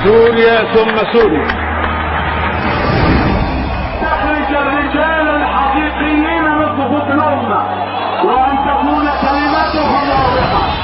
سوريا ثم سوريا. تخرج الرجال الحقيقيين من صفوف الأمة وأن تكون كلمتهم واضحة.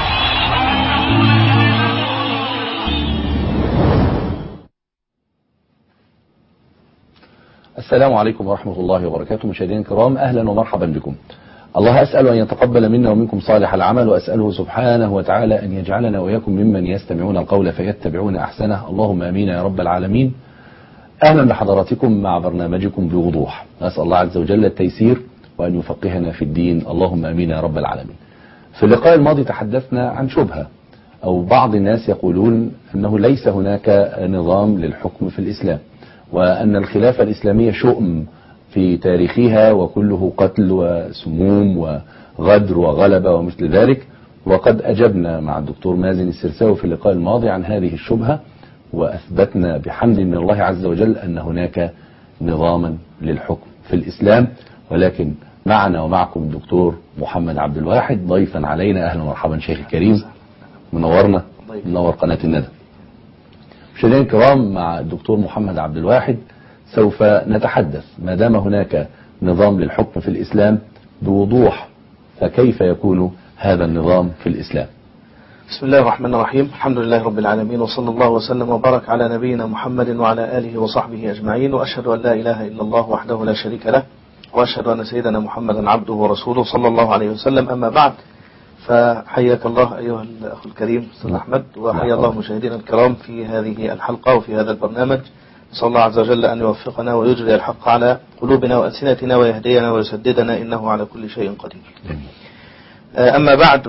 السلام عليكم ورحمة الله وبركاته. مشاهدينا الكرام، أهلا ومرحبا بكم. الله أسأل أن يتقبل منا ومنكم صالح العمل، وأسأله سبحانه وتعالى أن يجعلنا وإياكم ممن يستمعون القول فيتبعون أحسنه. اللهم آمين يا رب العالمين. أهلا بحضراتكم مع برنامجكم بوضوح. أسأل الله عز وجل التيسير وأن يفقهنا في الدين. اللهم آمين يا رب العالمين. في اللقاء الماضي تحدثنا عن شبهة، أو بعض الناس يقولون أنه ليس هناك نظام للحكم في الإسلام، وأن الخلافة الإسلامية شؤم في تاريخها وكله قتل وسموم وغدر وغلبة ومثل ذلك. وقد أجبنا مع الدكتور مازن السرساوي في اللقاء الماضي عن هذه الشبهة، وأثبتنا بحمد من الله عز وجل أن هناك نظاما للحكم في الإسلام. ولكن معنا ومعكم الدكتور محمد عبد الواحد ضيفا علينا. أهلا ومرحبا شيخ الكريم، منورنا، منور قناة الندى. مشاهدينا الكرام، مع الدكتور محمد عبد الواحد سوف نتحدث ما دام هناك نظام للحكم في الإسلام بوضوح، فكيف يكون هذا النظام في الإسلام؟ بسم الله الرحمن الرحيم. الحمد لله رب العالمين، وصلى الله وسلم وبارك على نبينا محمد وعلى آله وصحبه أجمعين، وأشهد أن لا إله إلا الله وحده لا شريك له، وأشهد أن سيدنا محمدا عبده ورسوله صلى الله عليه وسلم. أما بعد، فحياك الله أيها الأخ الكريم أستاذ أحمد، وحيا الله مشاهدينا الكرام في هذه الحلقة وفي هذا البرنامج. نسأل الله عز وجل أن يوفقنا ويجري الحق على قلوبنا وألسنتنا ويهدينا ويسددنا، إنه على كل شيء قدير. أما بعد،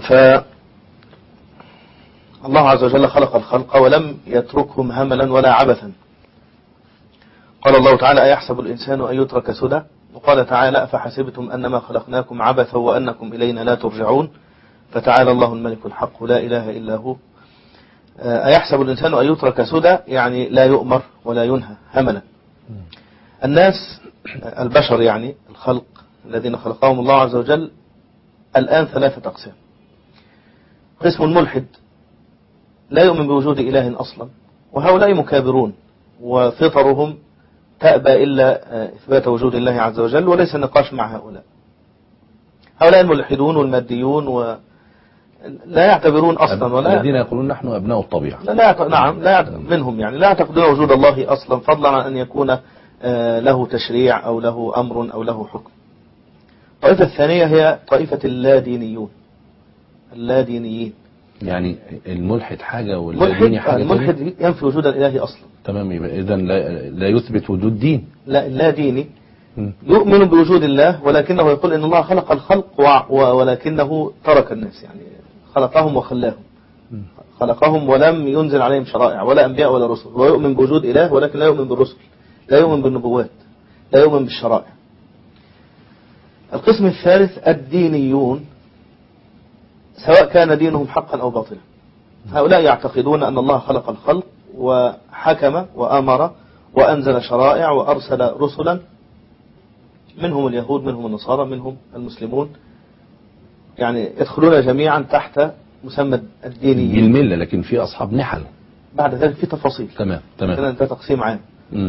الله عز وجل خلق الخلق ولم يتركهم هملا ولا عبثا. قال الله تعالى: أيحسب الإنسان أن يترك سدى؟ وقال تعالى: أفحسبتم أنما خلقناكم عبثا وأنكم إلينا لا ترجعون؟ فتعالى الله الملك الحق لا إله إلا هو. أيحسب الإنسان أن يترك سدى، يعني لا يؤمر ولا ينهى هملا. الناس البشر، يعني الخلق الذين خلقهم الله عز وجل، الآن ثلاثة أقسام. قسم ملحد لا يؤمن بوجود إله أصلا، وهؤلاء مكابرون وفطرهم تأبى إلا إثبات وجود الله عز وجل، وليس النقاش مع هؤلاء. هؤلاء الملحدون والماديون ولا يعتبرون أصلا، ولا الذين يقولون نحن أبناء الطبيعة. منهم يعني لا يعتقدون وجود الله أصلا، فضلا عن أن يكون له تشريع أو له أمر أو له حكم. الطائفة الثانية هي طائفة اللادينيون، اللادينيين. يعني الملحد حاجة والديني حاجة. الملحد ينفي وجود الإله أصلا. تمام، يبقى إذن لا يثبت وجود دين. لا ديني يؤمن بوجود الله، ولكنه يقول إن الله خلق الخلق ولكنه ترك الناس، يعني خلقهم وخلاهم، خلقهم ولم ينزل عليهم شرائع ولا أنبياء ولا رسل. هو يؤمن بوجود إله ولكن لا يؤمن بالرسل، لا يؤمن بالنبوات، لا يؤمن بالشرائع. القسم الثالث الدينيون، سواء كان دينهم حقا أو باطلا. هؤلاء يعتقدون أن الله خلق الخلق وحكم وأمر وأنزل شرائع وأرسل رسلا، منهم اليهود، منهم النصارى، منهم المسلمون، يعني يدخلون جميعا تحت مسمى الدينيين بالملة، لكن في أصحاب نحل بعد ذلك في تفاصيل. تمام. ده تقسيم عام.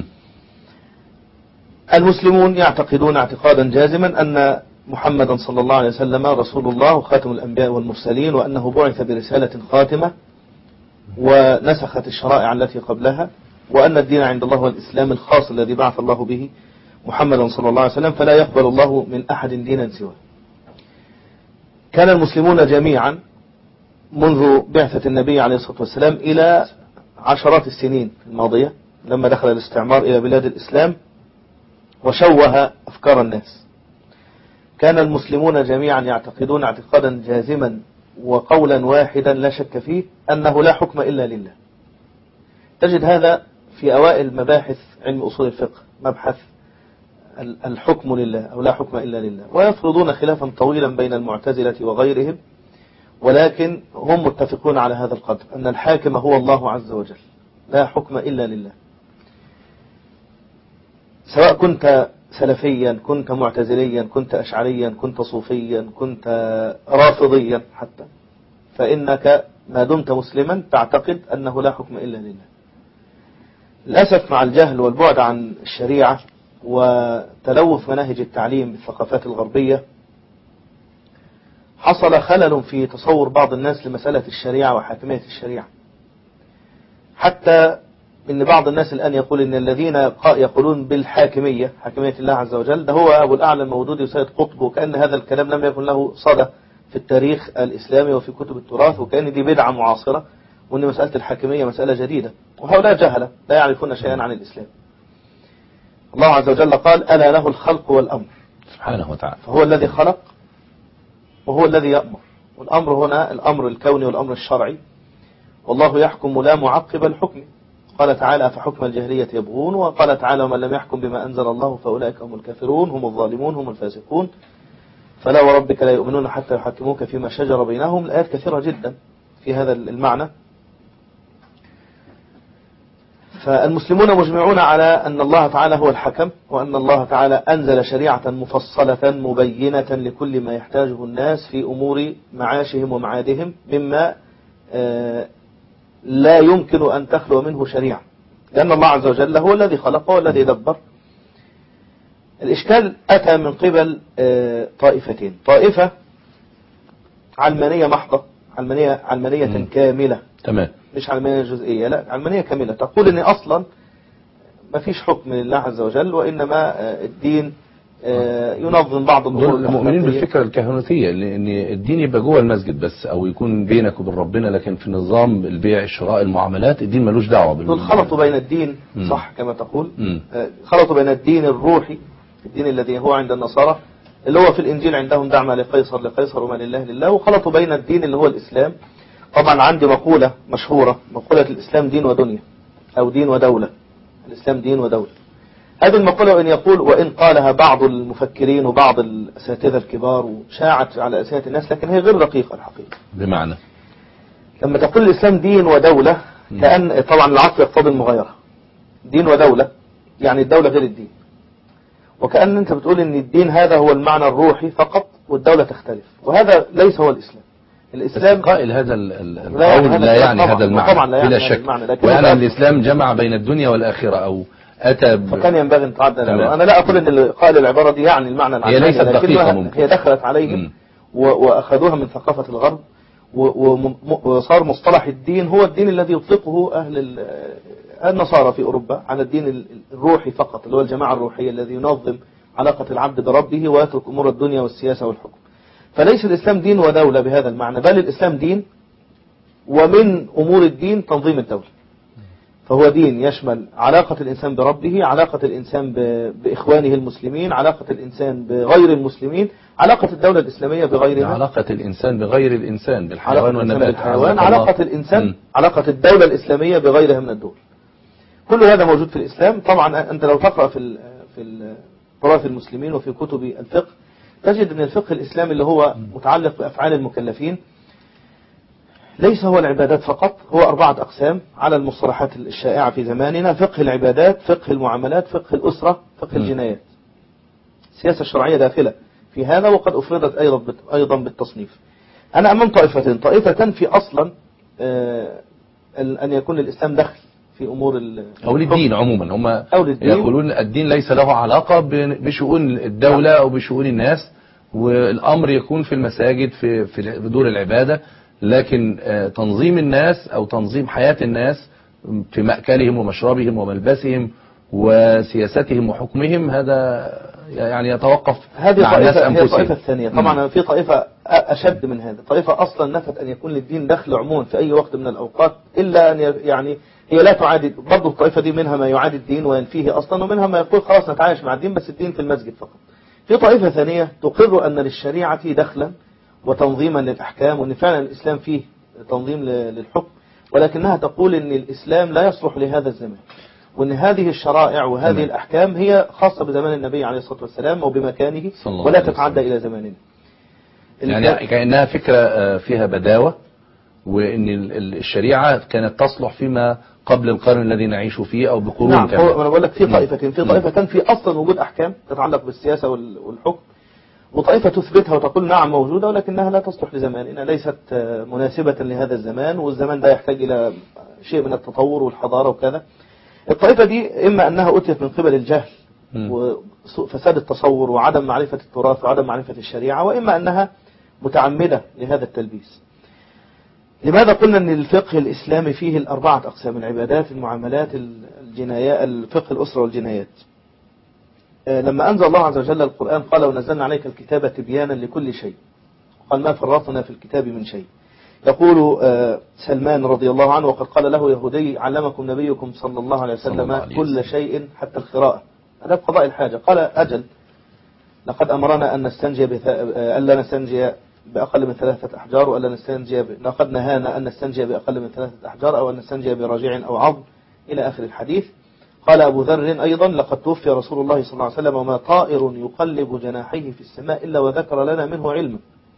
المسلمون يعتقدون اعتقادا جازما أن محمدا صلى الله عليه وسلم رسول الله وخاتم الأنبياء والمرسلين، وأنه بعث برسالة خاتمة ونسخت الشرائع التي قبلها، وأن الدين عند الله هو الإسلام الخاص الذي بعث الله به محمدا صلى الله عليه وسلم، فلا يقبل الله من أحد دينا سواه. كان المسلمون جميعا منذ بعثة النبي عليه الصلاة والسلام إلى عشرات السنين الماضية، لما دخل الاستعمار إلى بلاد الإسلام وشوه أفكار الناس، كان المسلمون جميعا يعتقدون اعتقادا جازما وقولا واحدا لا شك فيه أنه لا حكم إلا لله. تجد هذا في أوائل مباحث علم أصول الفقه، مبحث الحكم لله أو لا حكم إلا لله، ويفرضون خلافا طويلا بين المعتزلة وغيرهم، ولكن هم متفقون على هذا القدر، أن الحاكم هو الله عز وجل، لا حكم إلا لله. سواء كنت سلفيا، كنت معتزليا، كنت أشعريا، كنت صوفيا، كنت رافضيا حتى، فإنك ما دمت مسلما تعتقد أنه لا حكم إلا لله. للأسف مع الجهل والبعد عن الشريعة وتلوث مناهج التعليم بالثقافات الغربية حصل خلل في تصور بعض الناس لمسألة الشريعة وحاكمية الشريعة، حتى إن بعض الناس الآن يقول إن الذين يقولون بالحاكمية، حاكمية الله عز وجل، ده هو أبو الأعلى المودودي وسيد قطب، وكأن هذا الكلام لم يكن له صدى في التاريخ الإسلامي وفي كتب التراث، وكأن دي بدعة معاصرة، وأن مسألة الحاكمية مسألة جديدة، وهؤلاء جهلة لا يعرفون شيئا عن الإسلام. الله عز وجل قال: ألا له الخلق والأمر سبحانه وتعالى، فهو الذي خلق وهو الذي يأمر، والأمر هنا الأمر الكوني والأمر الشرعي، والله يحكم لا معقب الحكم. قال تعالى: فحكم الجاهلية يبغون، وقال تعالى: ومن لم يحكم بما أنزل الله فأولئك هم الكافرون هم الظالمون هم الفاسقون، فلا وربك لا يؤمنون حتى يحكموك فيما شجر بينهم. الآيات كثيرة جدا في هذا المعنى. فالمسلمون مجمعون على أن الله تعالى هو الحكم، وأن الله تعالى أنزل شريعة مفصلة مبينة لكل ما يحتاجه الناس في أمور معاشهم ومعادهم، مما لا يمكن أن تخلو منه شريعة، لأن الله عز وجل هو الذي خلق والذي دبر. الإشكال أتى من قبل طائفتين: طائفة علمانية محضة، علمانية كاملة، تمام، مش علمانية جزئية، لا، علمانية كاملة، تقول إن أصلا ما فيش حكم لله عز وجل، وإنما الدين ينظم بعض الأمور. المؤمنين بالفكرة الكهنوتية، لأن الدين يبقى جوه المسجد بس، أو يكون بينك وبين ربنا، لكن في نظام البيع الشراء المعاملات الدين ملوش دعوة دول خلطوا بين الدين، صح كما تقول، خلطوا بين الدين الروحي، الدين الذي هو عند النصارى اللي هو في الإنجيل عندهم دع ما لقيصر لقيصر وما لله لله، وخلطوا بين الدين اللي هو الإسلام. طبعا عندي مقولة مشهورة، مقولة الإسلام دين ودنيا، أو دين ودولة. الإسلام دين ودولة، هذه المقولة وإن يقول وإن قالها بعض المفكرين وبعض الأساتذة الكبار وشاعت على ألسنة الناس، لكن هي غير دقيقة الحقيقة. بمعنى لما تقول الإسلام دين ودولة، كأن طبعا العصر يقتضي المغايرة، دين ودولة يعني الدولة غير الدين، وكأن أنت بتقول إن الدين هذا هو المعنى الروحي فقط والدولة تختلف، وهذا ليس هو الإسلام. الإسلام قائل هذا القول لا يعني هذا المعنى بلا شك، ويعني الإسلام جمع بين الدنيا والآخرة أو أتى فكان ينبغي أن تعدل. أنا لا أقول أن قائل العبارة دي يعني المعنى العلماني، هي ليست دقيقة، ممكن هي دخلت عليهم وأخذوها من ثقافة الغرب، وصار مصطلح الدين هو الدين الذي يطلقه أهل النصارى في أوروبا على الدين الروحي فقط، اللي هو الجماعة الروحية الذي ينظم علاقة العبد بربه ويترك أمور الدنيا والسياسة والحكم. فليس الإسلام دين ودولة بهذا المعنى، بل الإسلام دين، ومن أمور الدين تنظيم الدولة. فهو دين يشمل علاقة الإنسان بربه، علاقة الإنسان بإخوانه المسلمين، علاقة الإنسان بغير المسلمين، علاقة الدولة الإسلامية بغيرها، علاقة الإنسان بغير الإنسان بالحيوان والنبات، علاقة الإنسان، علاقة الدولة الإسلامية بغيرها من الدول. كل هذا موجود في الإسلام. طبعا أنت لو تقرأ في تراث المسلمين وفي كتب الفقه تجد أن الفقه الإسلامي اللي هو متعلق بأفعال المكلفين ليس هو العبادات فقط، هو 4 أقسام على المصطلحات الشائعة في زماننا: فقه العبادات، فقه المعاملات، فقه الأسرة، فقه الجنايات. السياسة الشرعية داخلة في هذا، وقد أفردت أيضا بالتصنيف. أنا أمام طائفتين: طائفة تنفي أصلا أن يكون الإسلام دخل في أمور أو الدين عموما، هم يقولون الدين ليس له علاقة بشؤون الدولة أو بشؤون الناس، والأمر يكون في المساجد في دور العبادة، لكن تنظيم الناس أو تنظيم حياة الناس في مأكلهم ومشربهم وملبسهم وسياستهم وحكمهم، هذا يعني يتوقف مع الناس أنفسهم. هي الطائفة الثانية. طبعا في طائفة أشد من هذا، طائفة أصلا نفت أن يكون للدين دخل عموما في أي وقت من الأوقات، إلا أن يعني هي لا تعادي. برضو الطائفة دي منها ما يعادي الدين وينفيه أصلا، ومنها ما يقول خلاص نتعايش مع الدين بس الدين في المسجد فقط. في طائفة ثانية تقر أن للشريعة دخلا وتنظيما للأحكام، وأن فعلا الإسلام فيه تنظيم للحكم، ولكنها تقول أن الإسلام لا يصلح لهذا الزمان، وأن هذه الشرائع وهذه الأحكام هي خاصة بزمان النبي عليه الصلاة والسلام وبمكانه ولا تتعدى إلى زماننا. يعني كأنها فكرة فيها بداوة، وأن الشريعة كانت تصلح فيما قبل القرن الذي نعيش فيه أو بقرون. نعم، أنا بقول لك في طائفتين: في طائفة تنفي أصلا وجود أحكام تتعلق بالسياسة والحكم، وطائفة تثبتها وتقول نعم موجودة ولكنها لا تصلح لزماننا، ليست مناسبة لهذا الزمان، والزمان ده يحتاج إلى شيء من التطور والحضارة وكذا. الطائفة دي إما أنها أتيت من قبل الجهل وفساد التصور وعدم معرفة التراث وعدم معرفة الشريعة، وإما أنها متعمدة لهذا التلبيس. لماذا قلنا أن الفقه الإسلامي فيه الأربعة أقسام: العبادات، المعاملات، الجنايات، الفقه الأسرة والجنايات. لما أنزل الله عز وجل القرآن قال: ونزلنا عليك الكتاب تبيانا لكل شيء، قال: ما فرطنا في الكتاب من شيء. يقول سلمان رضي الله عنه: وقد قال له يهودي: علمكم نبيكم صلى الله عليه وسلم كل شيء حتى القراءة، هذا قضاء الحاجة. قال: أجل، لقد أمرنا أن نستنجي ألا نستنجي بأقل من 3 أحجار، وألا نستنجي لقد نهانا أن نستنجي بأقل من 3 أحجار، أو أن نستنجي براجع أو عظم، إلى آخر الحديث. قال أبو ذر أيضا: لقد توفي رسول الله صلى الله عليه وسلم وما طائر يقلب جناحيه في السماء إلا وذكر لنا منه علما.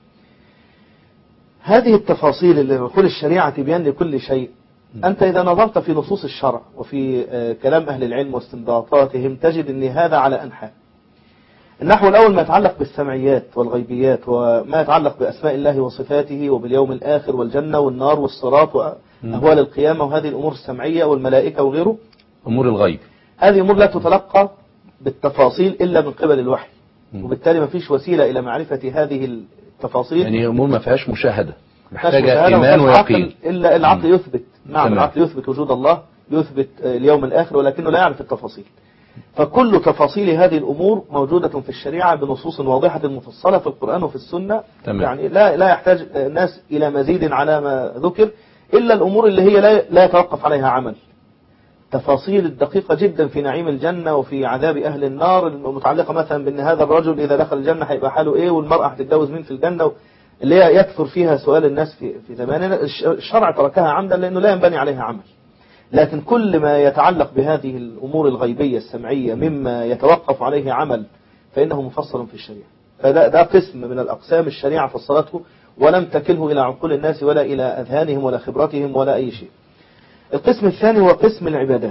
هذه التفاصيل اللي نقول الشريعة تبيان لكل شيء، أنت إذا نظرت في نصوص الشرع وفي كلام أهل العلم واستنباطاتهم تجد أن هذا على أنحاء. النحو الأول ما يتعلق بالسمعيات والغيبيات، وما يتعلق بأسماء الله وصفاته وباليوم الآخر والجنة والنار والصراط وأهوال القيامة، وهذه الأمور السمعية والملائكة وغيره، أمور الغيب. هذه أمور لا تتلقى بالتفاصيل إلا من قبل الوحي، وبالتالي ما فيش وسيلة إلى معرفة هذه التفاصيل. يعني أمور ما فيهاش مشاهدة، محتاجة إيمان ويقين. إلا العقل يثبت، نعم العقل يثبت وجود الله، يثبت اليوم الآخر، ولكنه لا يعرف التفاصيل. فكل تفاصيل هذه الأمور موجودة في الشريعة بنصوص واضحة مفصلة في القرآن وفي السنة. تمام. يعني لا يحتاج الناس إلى مزيد على ما ذكر، إلا الأمور اللي هي لا يتوقف عليها عمل. تفاصيل الدقيقة جدا في نعيم الجنة وفي عذاب أهل النار، المتعلقة مثلا بأن هذا الرجل إذا دخل الجنة هيبقى حاله إيه، والمرأة هتتجوز مين في الجنة، اللي هي يكثر فيها سؤال الناس في زماننا. الشرع تركها عمدا لأنه لا ينبني عليها عمل. لكن كل ما يتعلق بهذه الأمور الغيبية السمعية مما يتوقف عليه عمل فإنه مفصل في الشريعة. فده قسم من الأقسام الشريعة فصلته، ولم تكله إلى عقول الناس ولا إلى أذهانهم ولا خبرتهم ولا أي شيء. القسم الثاني هو قسم العبادات.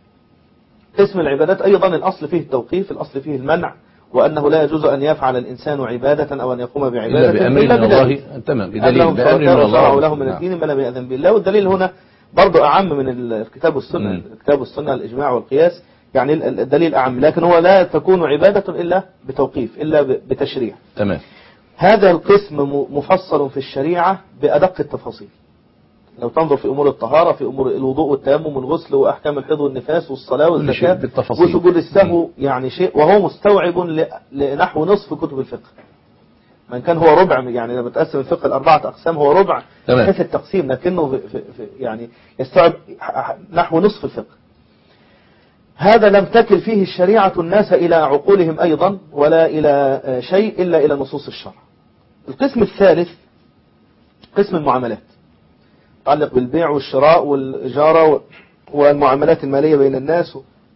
قسم العبادات أيضا الأصل فيه التوقيف، الأصل فيه المنع، وأنه لا يجوز أن يفعل الإنسان عبادة أو أن يقوم بعبادة إلا بأمر من الله. تمام، بدليل بأمر من الله له من الدين ما لم يأذن به الله. والدليل هنا برضو أعم من الكتاب والسنة. الكتاب والسنة الإجماع والقياس، يعني الدليل أعم، لكن هو لا تكون عبادة إلا بتوقيف، إلا بتشريع. تمام. هذا القسم مفصل في الشريعة بأدق التفاصيل. لو تنظر في أمور الطهارة، في أمور الوضوء والتيمم والغسل وأحكام الحيض والنفاس والصلاة والزكاة وسجود السهو، يعني شيء، وهو مستوعب لنحو نصف كتب الفقه. من كان هو ربع، يعني لما بتقسم الفقه الأربعة أقسام هو ربع حيث التقسيم، لكنه يعني يستوعب نحو نصف الفقه. هذا لم تكل فيه الشريعة الناس إلى عقولهم أيضا ولا إلى شيء إلا إلى نصوص الشرع. القسم الثالث قسم المعاملات، يتعلق بالبيع والشراء والإجارة والمعاملات المالية بين الناس،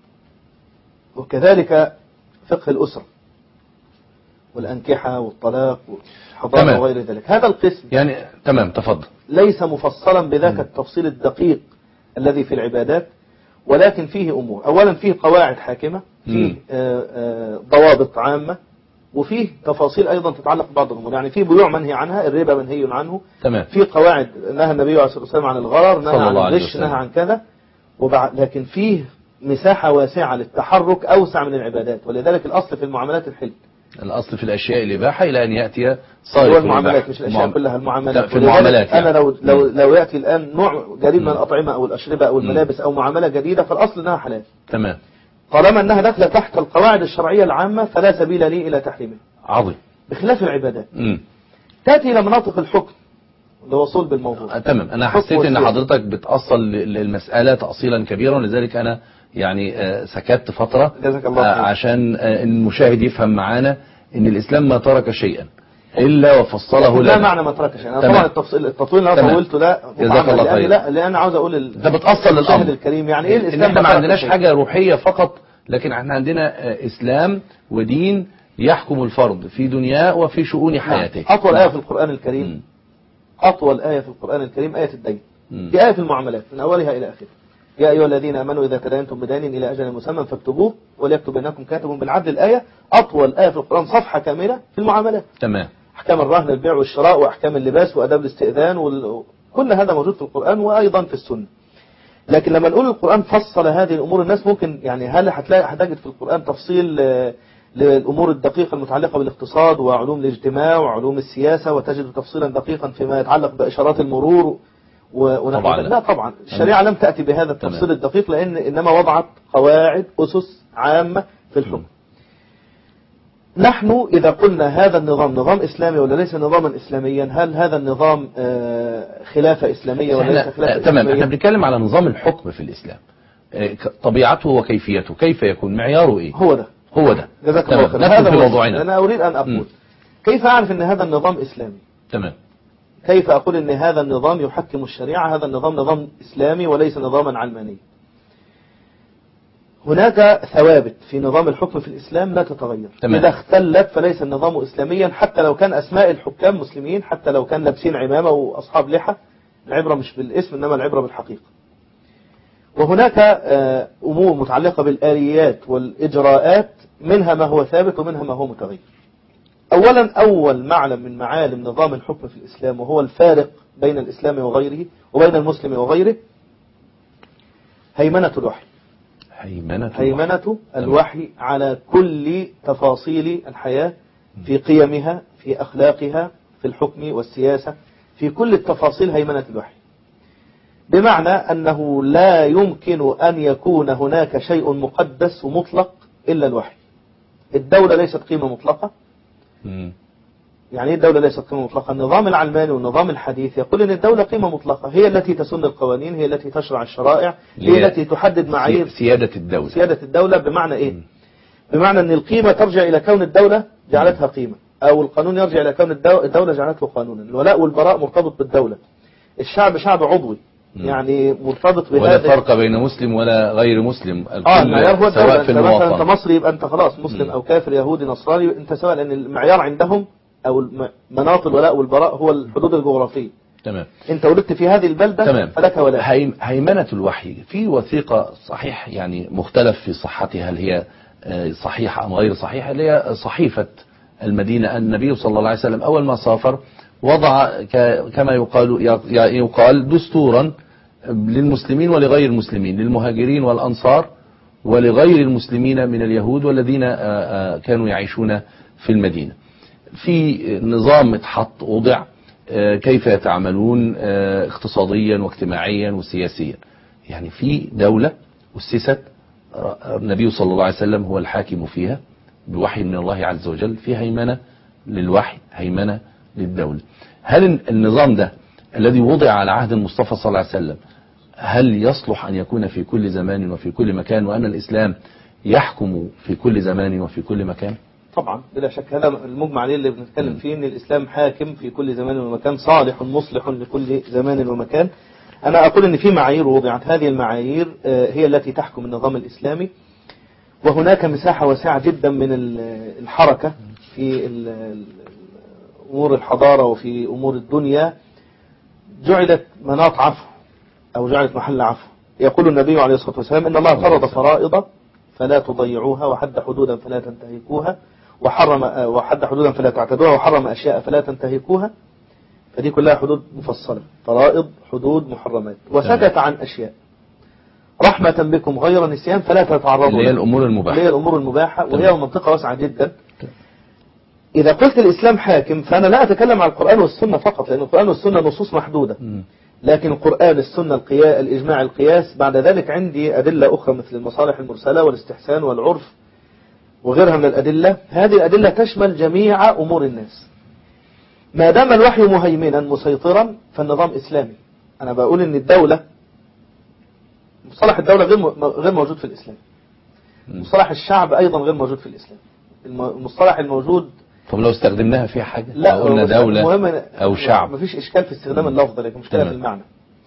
وكذلك فقه الأسرة والأنكحة والطلاق والحضانة وغير ذلك. هذا القسم يعني تمام، تفضل، ليس مفصلا بذاك التفصيل الدقيق الذي في العبادات، ولكن فيه أمور. أولا فيه قواعد حاكمة، فيه ضوابط عامة، وفيه تفاصيل أيضا تتعلق ببعض الأمور. يعني فيه بيوع منهي عنها، الربا منهي عنه. تمام. فيه قواعد، نهى النبي عليه الصلاة والسلام عن الغرر، نهى عن الغش، نهى عن كذا. لكن فيه مساحة واسعة للتحرك أوسع من العبادات، ولذلك الأصل في المعاملات الحل. الأصل في الأشياء الإباحة إلى أن يأتي صارف المعاملات، مش الأشياء كلها، المعاملات. في المعاملات يعني. أنا لو يأتي الآن نوع جديد من الأطعمة أو الأشربة أو الملابس أو معاملة جديدة، فالأصل أنها حلال. تمام. طالما أنها داخلة تحت القواعد الشرعية العامة فلا سبيل لي إلى تحريمها. عظيم. بخلاف العبادات تأتي إلى مناطق الحكم لوصول بالموضوع. تمام. أنا حسيت أن حضرتك بتأصل للمسألة تأصيلا كبيرا، ولذلك أنا يعني سكت فترة عشان المشاهد يفهم معانا ان الإسلام ما ترك شيئا إلا وفصله لنا. لا معنى ما ترك شيئا. طبعا التطويل اللي انا طولته ده جزاك الله خير. لا، لأن عاوز أقول ده بتأصل للأمر الكريم. يعني إيه الإسلام؟ احنا ما عندناش حاجة روحية فقط، لكن احنا عندنا إسلام ودين يحكم الفرد في دنياه وفي شؤون حياته. أطول آية في القرآن الكريم، أطول آية في القرآن الكريم آية الدين. دي آية في المعاملات من أولها إلى آخرها. يا أيها الذين آمنوا إذا تداينتم بدين إلى أجل مسمى فاكتبوه وليكتب بينكم كاتب بالعدل. الآية أطول آية في القرآن، صفحة كاملة في المعاملات. تمام. أحكام الرهن، البيع والشراء، وأحكام اللباس وأداب الاستئذان كل هذا موجود في القرآن وأيضا في السنة. لكن لما نقول القرآن فصل هذه الأمور، الناس ممكن يعني هل هتجد في القرآن تفصيل للأمور الدقيقة المتعلقة بالاقتصاد وعلوم الاجتماع وعلوم السياسة، وتجد تفصيلا دقيقا فيما يتعلق بإشارات المرور طبعا لا طبعا الشريعة لم تأتي بهذا التفصيل الدقيق، لأن إنما وضعت قواعد أسس عامة في الحكم. نحن إذا قلنا هذا النظام نظام إسلامي ولا ليس نظاما إسلاميا، هل هذا النظام خلافة إسلامية ولا ليس خلافة تمام، إسلامية؟ احنا بنتكلم على نظام الحكم في الإسلام، طبيعته وكيفيته، كيف يكون، معياره إيه؟ هو ده جزاك الله خير. هذا في هو موضوعنا. أنا أريد أن أقول كيف أعرف أن هذا النظام إسلامي؟ تمام. كيف أقول أن هذا النظام يحكم الشريعة، هذا النظام نظام إسلامي وليس نظاما علمانيا؟ هناك ثوابت في نظام الحكم في الإسلام لا تتغير. تمام. إذا اختلت فليس النظام إسلاميا، حتى لو كان أسماء الحكام مسلمين، حتى لو كان لابسين عمامة وأصحاب لحى. العبرة مش بالاسم إنما العبرة بالحقيقة. وهناك أمور متعلقة بالآليات والإجراءات، منها ما هو ثابت ومنها ما هو متغير. أولا، أول معلم من معالم نظام الحكم في الإسلام، وهو الفارق بين الإسلام وغيره وبين المسلم وغيره، هيمنة الوحي. هيمنة الوحي على كل تفاصيل الحياة، في قيمها، في أخلاقها، في الحكم والسياسة، في كل التفاصيل هيمنة الوحي. بمعنى أنه لا يمكن أن يكون هناك شيء مقدس ومطلق إلا الوحي. الدولة ليست قيمة مطلقة. يعني ايه الدولة ليست قيمة مطلقة؟ النظام العلماني والنظام الحديث يقول ان الدولة قيمة مطلقة، هي التي تسن القوانين، هي التي تشرع الشرائع، هي التي تحدد معايير سيادة الدولة. بمعنى ايه؟ بمعنى ان القيمة ترجع الى كون الدولة جعلتها قيمة، او القانون يرجع الى كون الدولة جعلته قانونا. الولاء والبراء مرتبط بالدولة. الشعب شعب عضوي، يعني مرتبط بهذا. ولا فرق بين مسلم ولا غير مسلم، المعيار هو سواء في المواطنة. انت مصري يبقى انت خلاص مسلم او كافر يهودي نصراني، انت سواء، لان المعيار عندهم او مناط الولاء والبراء هو الحدود الجغرافية. تمام. انت ولدت في هذه البلدة، تمام. فلك ولاء. هيمنة الوحي في وثيقة صحيح يعني مختلف في صحتها، هل هي صحيحة ام غير صحيحة، اللي هي صحيفة المدينة. النبي صلى الله عليه وسلم اول ما سافر وضع كما يقال دستورا للمسلمين ولغير المسلمين، للمهاجرين والأنصار ولغير المسلمين من اليهود والذين كانوا يعيشون في المدينة. في نظام اتحط وضع كيف يتعاملون اقتصاديا واجتماعيا وسياسيا. يعني في دولة أسست، النبي صلى الله عليه وسلم هو الحاكم فيها بوحي من الله عز وجل، في هيمنة للوحي، هيمنة للدولة. هل النظام ده الذي وضع على عهد المصطفى صلى الله عليه وسلم هل يصلح أن يكون في كل زمان وفي كل مكان، وأن الإسلام يحكم في كل زمان وفي كل مكان؟ طبعا بلا شك، هذا المجمع عليه اللي بنتكلم فيه، ان الإسلام حاكم في كل زمان ومكان، صالح مصلح لكل زمان ومكان. أنا أقول ان في معايير وضعت، هذه المعايير هي التي تحكم النظام الإسلامي، وهناك مساحة واسعة جدا من الحركة في أمور الحضارة وفي أمور الدنيا، جعلت مناط عفو أو جعلت محل عفو. يقول النبي عليه الصلاة والسلام إن الله فرض فرائض فلا تضيعوها، وحد حدودا فلا تنتهكوها، وحد حدودا فلا تعتدوها، وحرم أشياء فلا تنتهكوها. فدي كلها حدود مفصلة، فرائض، حدود، محرمات. وسكت عن أشياء رحمة بكم غير نسيان فلا تتعرضوا، اللي هي الأمور المباحة، اللي هي الأمور المباحة، وهي منطقة واسعة جدا. إذا قلت الإسلام حاكم، فأنا لا أتكلم عن القرآن والسنة فقط، لأن القرآن والسنة نصوص محدودة، لكن القرآن، السنة، الإجماع، القياس، بعد ذلك عندي أدلة أخرى مثل المصالح المرسلة والاستحسان والعرف وغيرها من الأدلة. هذه الأدلة تشمل جميع أمور الناس. ما دام الوحي مهيمنا مسيطرا فالنظام إسلامي. أنا بقول إن الدولة، مصطلح الدولة غير موجود في الإسلام. مصطلح الشعب أيضا غير موجود في الإسلام. المصطلح الموجود، طب لو استخدمناها في حاجة، لا قلنا دولة أو شعب، مفيش إشكال في استخدام اللفظ، لكن مشكلة في المعنى.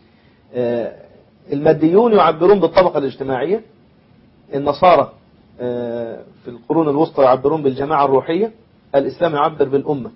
الماديون يعبرون بالطبقة الاجتماعية، النصارى في القرون الوسطى يعبرون بالجماعة الروحية، الإسلام يعبر بالأمة.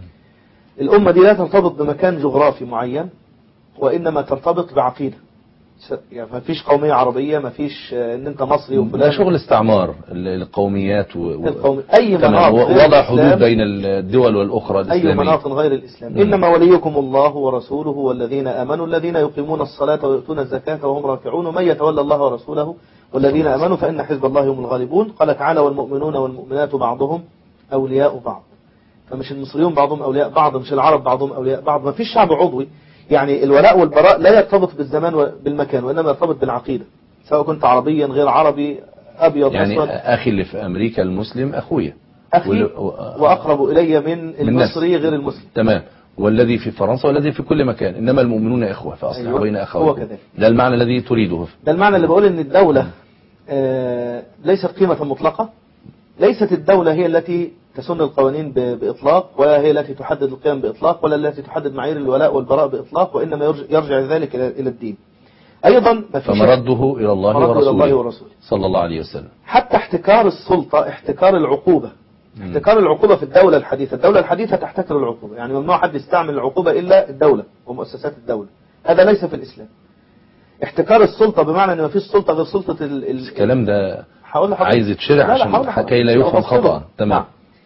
الأمة دي لا ترتبط بمكان جغرافي معين، وإنما ترتبط بعقيدة. يعني ما فيش قومية عربية، ما فيش ان انت مصري ده وفلان. شغل استعمار القوميات اي مناط غير وضع الإسلام، حدود بين الدول والأخرى أي الإسلامية. مناط غير الإسلام. إنما وليكم الله ورسوله والذين آمنوا الذين يقيمون الصلاة ويؤتون الزكاة وهم راكعون ومن يتولى الله ورسوله والذين آمنوا فإن حزب الله هم الغالبون. قال تعالى والمؤمنون والمؤمنات بعضهم أولياء بعض. فمش المصريون بعضهم أولياء بعض، مش العرب بعضهم أولياء بعض، ما فيش شعب عضوي. يعني الولاء والبراء لا يرتبط بالزمان وبالمكان، وإنما يرتبط بالعقيدة، سواء كنت عربيا غير عربي أبيض يعني أسود. أخي اللي في أمريكا المسلم أخويا، أخي وأقرب إلي من المصري غير المسلم. تمام. والذي في فرنسا والذي في كل مكان، إنما المؤمنون إخوة فأصلحوا أيوة. بين هو أخواتكم. كذلك. ده المعنى الذي تريده. ده المعنى اللي بقول ان الدولة ليست قيمة مطلقة. ليست الدولة هي التي تسن القوانين بإطلاق، ولا هي التي تحدد القيم بإطلاق، ولا التي تحدد معايير الولاء والبراء بإطلاق، وإنما يرجع ذلك إلى الدين. أيضا فمرده إلى الله ورسوله صلى الله عليه وسلم. حتى احتكار السلطة، احتكار العقوبة، احتكار العقوبة في الدولة الحديثة. الدولة الحديثة تحتكر العقوبة، يعني ممنوع حد يستعمل العقوبة إلا الدولة ومؤسسات الدولة. هذا ليس في الإسلام. احتكار السلطة بمعنى ان ما فيش سلطة غير سلطة الكلام ده عايز يتشرح عشان كي لا يفهم خطأ. تمام.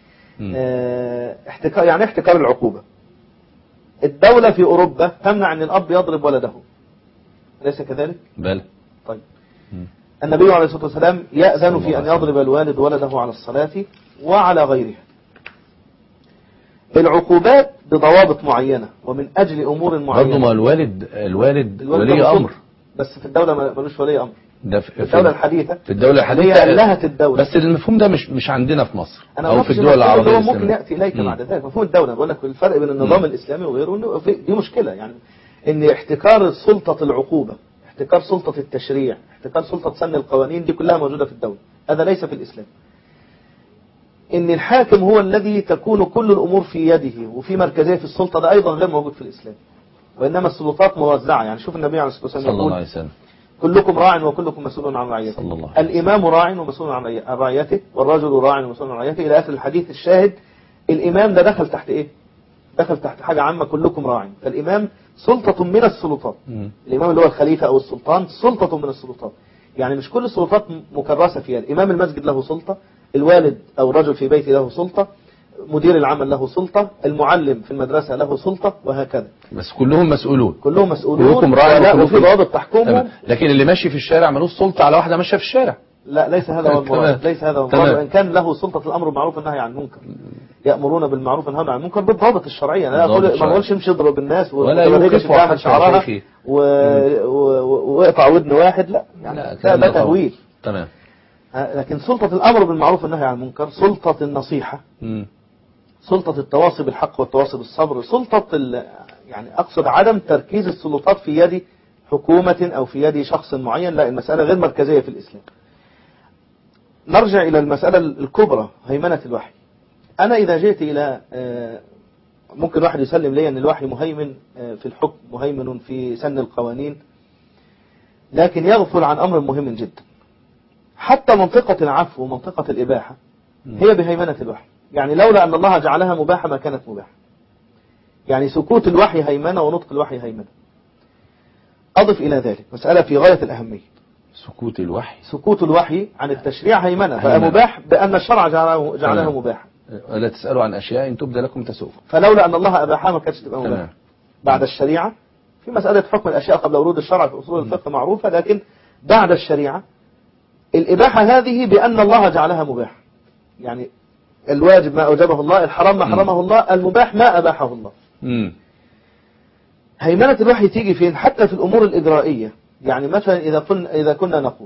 احتكار يعني احتكار العقوبة. الدولة في أوروبا تمنع ان الأب يضرب ولده، أليس كذلك؟ بل. طيب. النبي عليه الصلاة والسلام يأذن في أن يضرب الوالد ولده على الصلاة وعلى غيرها. العقوبات بضوابط معينة ومن أجل أمور معينة. برضه ما الوالد ولي أمر، بس في الدولة ملوش ولي أمر. ده في الدولة الحديثة، في الدولة الحديثة ألهت الدولة. بس المفهوم ده مش عندنا في مصر أو في الدول العربية العربية. ممكن يأتي إليك بعد ذلك مفهوم الدولة. بقول لك الفرق بين النظام الإسلامي وغيره، دي مشكلة. يعني إن احتكار سلطة العقوبة، احتكار سلطة التشريع، احتكار سلطة سن القوانين، دي كلها موجودة في الدولة. هذا ليس في الإسلام. إن الحاكم هو الذي تكون كل الأمور في يده وفي مركزية في السلطة، ده أيضا غير موجود في الإسلام. وإنما السلطات موزعة. يعني شوف النبي عليه الصلاة والسلام صلى الله عليه وسلم كلكم راع وكلكم مسؤول عن رعيته. الإمام راع ومسؤول عن رعيته، والرجل راع ومسؤول عن رعيته، إلى آخر الحديث. الشاهد الإمام ده دخل تحت إيه؟ دخل تحت حاجة عامة، كلكم راع. فالإمام سلطة من السلطات. الإمام اللي هو الخليفة أو السلطان سلطة من السلطات. يعني مش كل السلطات مكرسة فيها. الإمام المسجد له سلطة، الوالد أو الرجل في بيته له سلطة، مدير العمل له سلطة، المعلم في المدرسة له سلطة، وهكذا. بس كلهم مسؤولون. كلهم مسؤولون. كلكم راع وفي ضوابط تحكمهم. لكن اللي ماشي في الشارع ملوش سلطة على واحدة ماشية في الشارع. لا، ليس هذا هو المراد. ليس هذا هو المراد. وإن كان له سلطة الأمر بالمعروف والنهي عن المنكر، يأمرون بالمعروف والنهي عن المنكر بالضوابط الشرعية. أنا ما بقولش امشي اضرب الناس ولا يوقفوا شعرها ويقطع ودن واحد. لا، يعني ده تهويل. تمام. لكن سلطة الأمر بالمعروف والنهي عن المنكر، سلطة النصيحة، سلطة التواصي بالحق والتواصي بالصبر، سلطة يعني أقصد عدم تركيز السلطات في يد حكومة أو في يد شخص معين. لا، المسألة غير مركزية في الإسلام. نرجع إلى المسألة الكبرى، هيمنة الوحي. أنا إذا جئت إلى ممكن واحد يسلم لي أن الوحي مهيمن في الحكم، مهيمن في سن القوانين، لكن يغفل عن أمر مهم جدا. حتى منطقة العفو ومنطقة الإباحة هي بهيمنة الوحي. يعني لولا أن الله جعلها مباحة ما كانت مباحة. يعني سكوت الوحي هيمنة ونطق الوحي هيمنة. أضف إلى ذلك مسألة في غاية الأهمية. سكوت الوحي عن التشريع هيمنة، فمباح بأن الشرع جعلها مباحة. لا تسألوا عن أشياء إن تبدى لكم تسؤكم. فلولا أن الله أباحها ما كانتش تبقى مباحة. بعد الشريعة في مسألة حكم الأشياء قبل ورود الشرع في أصول الفقه معروفة، لكن بعد الشريعة الإباحة هذه بأن الله جعلها مباحة. يعني الواجب ما أوجبه الله، الحرام ما حرمه الله، المباح ما أباحه الله. هيمنة الوحي تيجي فين؟ حتى في الأمور الإجرائية. يعني مثلا إذا كنا نقول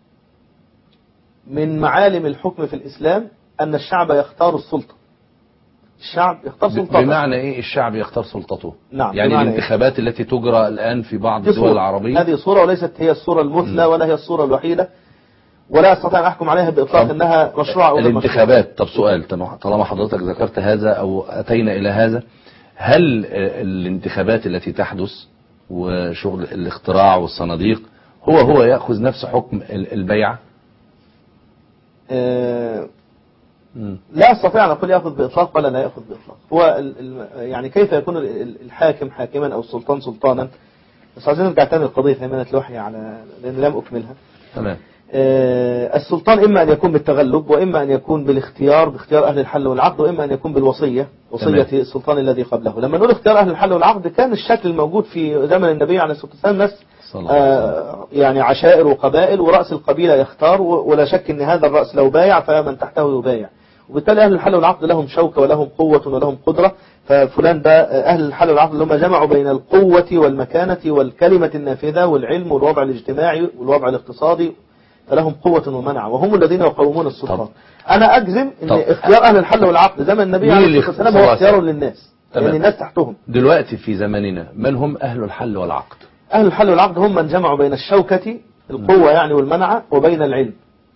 من معالم الحكم في الإسلام أن الشعب يختار السلطة. الشعب يختار سلطته. بمعنى إيه الشعب يختار سلطته؟ نعم. يعني الانتخابات التي تجرى الآن في بعض الدول العربية، هذه صورة وليست هي الصورة المثلى ولا هي الصورة الوحيدة، ولا أستطيع أن أحكم عليها بإطلاق أنها مشروع أو الانتخابات. طب سؤال، طالما حضرتك ذكرت هذا أو أتينا إلى هذا، هل الانتخابات التي تحدث وشغل الاختراع والصناديق هو يأخذ نفس حكم البيعة؟ لا أستطيع أن أقول يأخذ بإطلاق ولا لا يأخذ بإطلاق. هو يعني كيف يكون الحاكم حاكما أو السلطان سلطانا بس عايزين نرجع تاني للقضية ثمانية الوحي لأن لم أكملها. تمام. السلطان إما أن يكون بالتغلب، وإما أن يكون باختيار أهل الحل والعقد، وإما أن يكون بالوصية، وصية السلطان الذي قبله. لما نقول اختيار أهل الحل والعقد، كان الشكل الموجود في زمن النبي عليه الصلاة والسلام ناس يعني عشائر وقبائل، ورأس القبيلة يختار، ولا شك أن هذا الرأس لو بايع فمن تحته يبايع، وبالتالي أهل الحل والعقد لهم شوكة ولهم قوة ولهم قدرة. ففلان ده أهل الحل والعقد اللي هم جمعوا بين القوة والمكانة والكلمة النافذة والعلم والوضع الاجتماعي والوضع الاقتصادي، فلهم قوة ومنع، وهم الذين يقومون السلطان. أنا أجزم أن اختيار أهل الحل والعقد زمن النبي عليه الصلاة والسلام هو اختيار للناس، يعني الناس تحتهم. دلوقتي في زماننا من هم أهل الحل والعقد؟ أهل الحل والعقد هم من جمعوا بين الشوكة القوة يعني والمنع وبين العلم.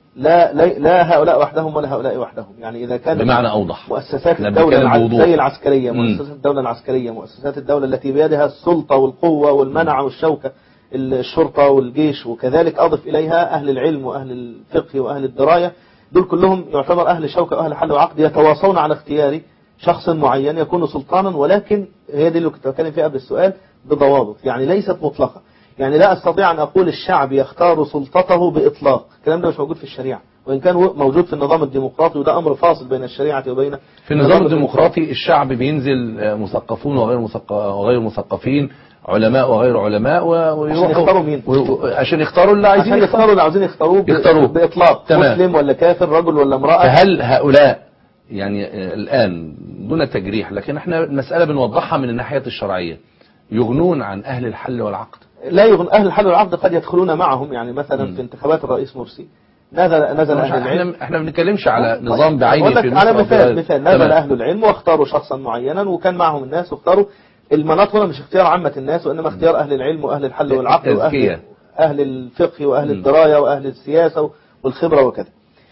لا هؤلاء وحدهم ولا هؤلاء وحدهم. يعني إذا كان بمعنى أوضح مؤسسات الدولة زي العسكرية، مؤسسات الدولة العسكرية، مؤسسات الدولة التي بيدها السلطة والقوة والمنع والشوكة، الشرطة والجيش، وكذلك أضف إليها أهل العلم وأهل الفقه وأهل الدراية، دول كلهم يعتبر أهل شوكة وأهل حل وعقد، يتواصون على اختيار شخص معين يكون سلطانا، ولكن هي دي اللي كنت بتكلم فيها قبل السؤال، بضوابط، يعني ليست مطلقة. يعني لا أستطيع أن أقول الشعب يختار سلطته بإطلاق، الكلام ده مش موجود في الشريعة، وإن كان موجود في النظام الديمقراطي، وده أمر فاصل بين الشريعة وبين في النظام الديمقراطي. الشعب بينزل مثقفون وغير مثقفين، علماء وغير علماء، عشان يختاروا مين؟ عشان يختاروا اللي عايزين يختاروه بإطلاق. تمام. مسلم ولا كافر، رجل ولا امرأة. فهل هؤلاء يعني الآن دون تجريح، لكن احنا المسألة بنوضحها من الناحية الشرعية، يغنون عن أهل الحل والعقد؟ لا يغن. أهل الحل والعقد قد يدخلون معهم، يعني مثلا في انتخابات الرئيس مرسي نزل أهل العلم. احنا ما بنتكلمش على نظام بعيني في مصر. على مثال نزل أهل العلم واختاروا شخصا معينا، وكان معهم الناس واختاروا. المناط هنا مش اختيار عامة الناس، وإنما اختيار أهل العلم وأهل الحل والعقد وأهل الفقه وأهل الدراية وأهل السياسة والخبرة وكذا.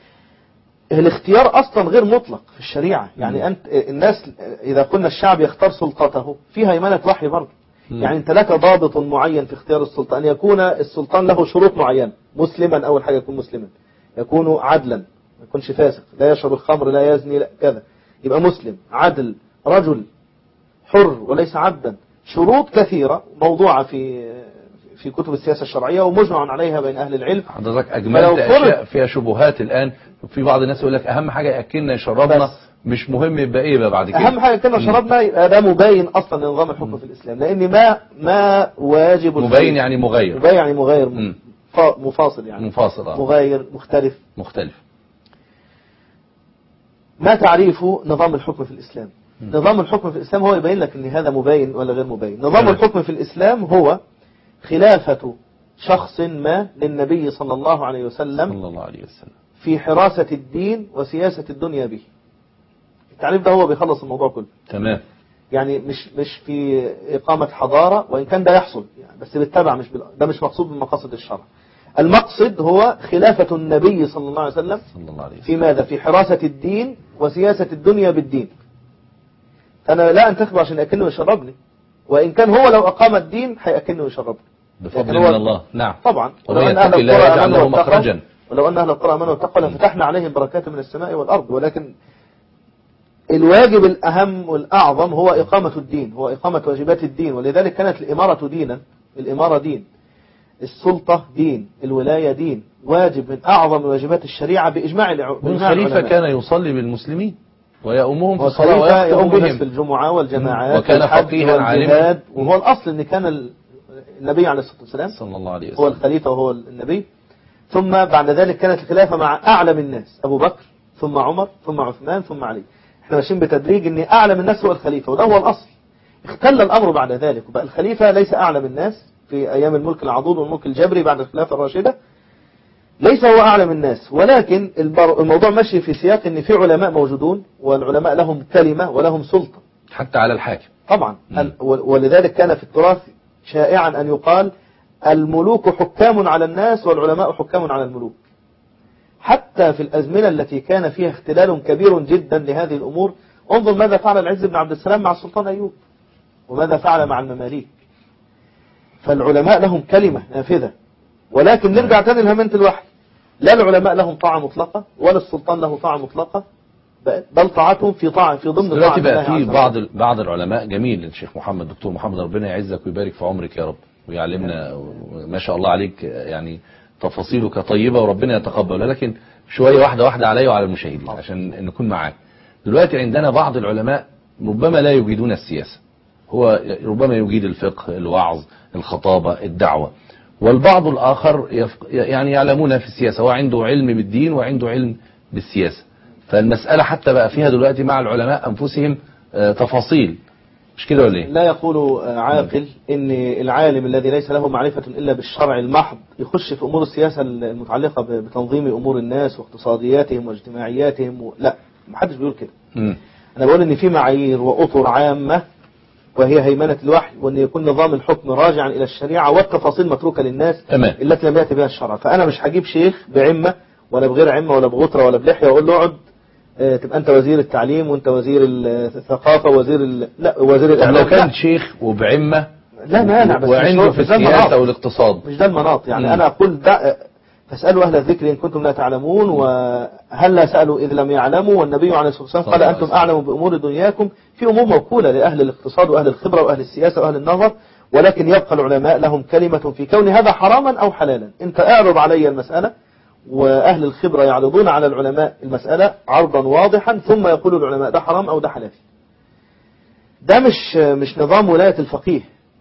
الاختيار أصلا غير مطلق في الشريعة. يعني أنت الناس إذا قلنا الشعب يختار سلطته فيها هيمنة وحي برضه. يعني أنت لك ضابط معين في اختيار السلطان، أن يكون السلطان له شروط معينة. مسلما، أول حاجة يكون مسلما، يكون عدلا، ما يكونش فاسق، لا يشرب الخمر، لا يزني، لا كذا، يبقى مسلم عدل، رجل حر وليس عبدا. شروط كثيرة موضوعة في كتب السياسة الشرعية ومجمع عليها بين أهل العلم. حضرتك أجملت أشياء فيها شبهات الآن. في بعض الناس يقول لك أهم حاجة يأكلنا يشربنا، مش مهم يبقى إيه بقى بعد كده. أهم حاجة يأكلنا يشربنا، يبقى ده مبين أصلا لنظام الحكم في الإسلام، لأن ما واجب مبين يعني مغير. مبين يعني مغير، مفاصل يعني مفاصل، مغير، مختلف. ما تعريف نظام الحكم في الإسلام؟ نظام الحكم في الإسلام هو يبين لك ان هذا مبين ولا غير مبين. نظام الحكم في الإسلام هو خلافة شخص ما للنبي صلى الله عليه وسلم في حراسة الدين وسياسة الدنيا به. التعريف ده هو بيخلص الموضوع كله. تمام. يعني مش في إقامة حضارة، وإن كان ده يحصل يعني، بس بالتبع، ده مش مقصود من مقاصد الشرع. المقصد هو خلافة النبي صلى الله عليه وسلم في ماذا؟ في حراسة الدين وسياسة الدنيا بالدين. أنا لا أنتخبه عشان يأكلني ويشربني، وإن كان هو لو أقام الدين هيأكلني ويشربني بفضل من الله. نعم. طبعا. ولو أن أهل القرى آمنوا مخرجا، ولو أن أهل القرى آمنوا واتقوا لفتحنا عليهم بركات من السماء والأرض. ولكن الواجب الأهم والأعظم هو إقامة الدين، هو إقامة واجبات الدين. ولذلك كانت الإمارة دينا، الإمارة دين، السلطة دين، الولاية دين، واجب من أعظم واجبات الشريعة بإجماع العلماء. والخليفة كان يصلي بالمسلمين ويأمهم في الصلاة ويخطب بهم في الجمعة والجماعات وكان فقيها عالما. وهو الأصل أن كان النبي عليه الصلاة والسلام صلى الله عليه وسلم هو الخليفة وهو النبي. ثم بعد ذلك كانت الخلافة مع أعلم الناس، أبو بكر ثم عمر ثم عثمان ثم علي. احنا ماشيين بتدريج أن أعلم الناس هو الخليفة، وده هو الأصل. اختل الأمر بعد ذلك، وبقى الخليفة ليس أعلم الناس في أيام الملك العضوض والملك الجبري بعد الخلافة الراشدة، ليس هو أعلم الناس. ولكن الموضوع ماشي في سياق أن في علماء موجودون، والعلماء لهم كلمة ولهم سلطة حتى على الحاكم طبعا. ولذلك كان في التراث شائعا أن يقال الملوك حكام على الناس والعلماء حكام على الملوك. حتى في الأزمنة التي كان فيها اختلال كبير جدا لهذه الأمور، انظر ماذا فعل العز بن عبد السلام مع السلطان أيوب، وماذا فعل مع المماليك. فالعلماء لهم كلمة نافذة. ولكن نرجع تاني لهمنة الوحي، لا العلماء لهم طاعة مطلقة ولا السلطان له طاعة مطلقة، بل طاعتهم في ضمن طاعة الله. في بعض العلماء، جميل الشيخ محمد، دكتور محمد، ربنا يعزك ويبارك في عمرك يا رب، ويعلمنا، ما شاء الله عليك يعني تفاصيلك طيبة وربنا يتقبل، لكن شوية واحدة واحدة علي وعلى المشاهدين عشان نكون معاك. دلوقتي عندنا بعض العلماء ربما لا يجيدون السياسة، هو ربما يجيد الفقه، الوعظ، الخطابة، الدعوة، والبعض الآخر يعني يعلمون في السياسة، هو عنده علم بالدين وعنده علم بالسياسة. فالمسألة حتى بقى فيها دلوقتي مع العلماء أنفسهم تفاصيل، مش كده ولا ايه؟ لا يقول عاقل ان العالم الذي ليس له معرفة الا بالشرع المحض يخش في امور السياسة المتعلقة بتنظيم امور الناس واقتصادياتهم واجتماعياتهم لا، محدش بيقول كده. انا بقول ان في معايير واطر عامة وهي هيمنة الوحي، وان يكون نظام الحكم راجعا الى الشريعة والتفاصيل متروكة للناس تمام. التي لم يأتي بها الشرع. فانا مش هجيب شيخ بعمة ولا بغير عمة ولا بغطرة ولا بلحية واقول له اقعد تبقى انت وزير التعليم وانت وزير الثقافة لا وزير الاعلام. لو كان لا. شيك وبعمة لا مانع، بس وعنده في السياسة والاقتصاد مش ده المناط يعني. انا اقول فاسألوا اهل الذكر ان كنتم لا تعلمون، وهل لا سألوا اذ لم يعلموا، والنبي عليه الصلاة والسلام قال انتم اعلموا بامور دنياكم. في امور موكولة لاهل الاقتصاد واهل الخبرة واهل السياسة واهل النظر، ولكن يبقى العلماء لهم كلمة في كون هذا حراما او حلالا. انت اعرض علي المسألة، وأهل الخبرة يعرضون على العلماء المسألة عرضا واضحا، ثم يقول العلماء ده حرام أو ده حلال. ده مش نظام ولاية الفقيه.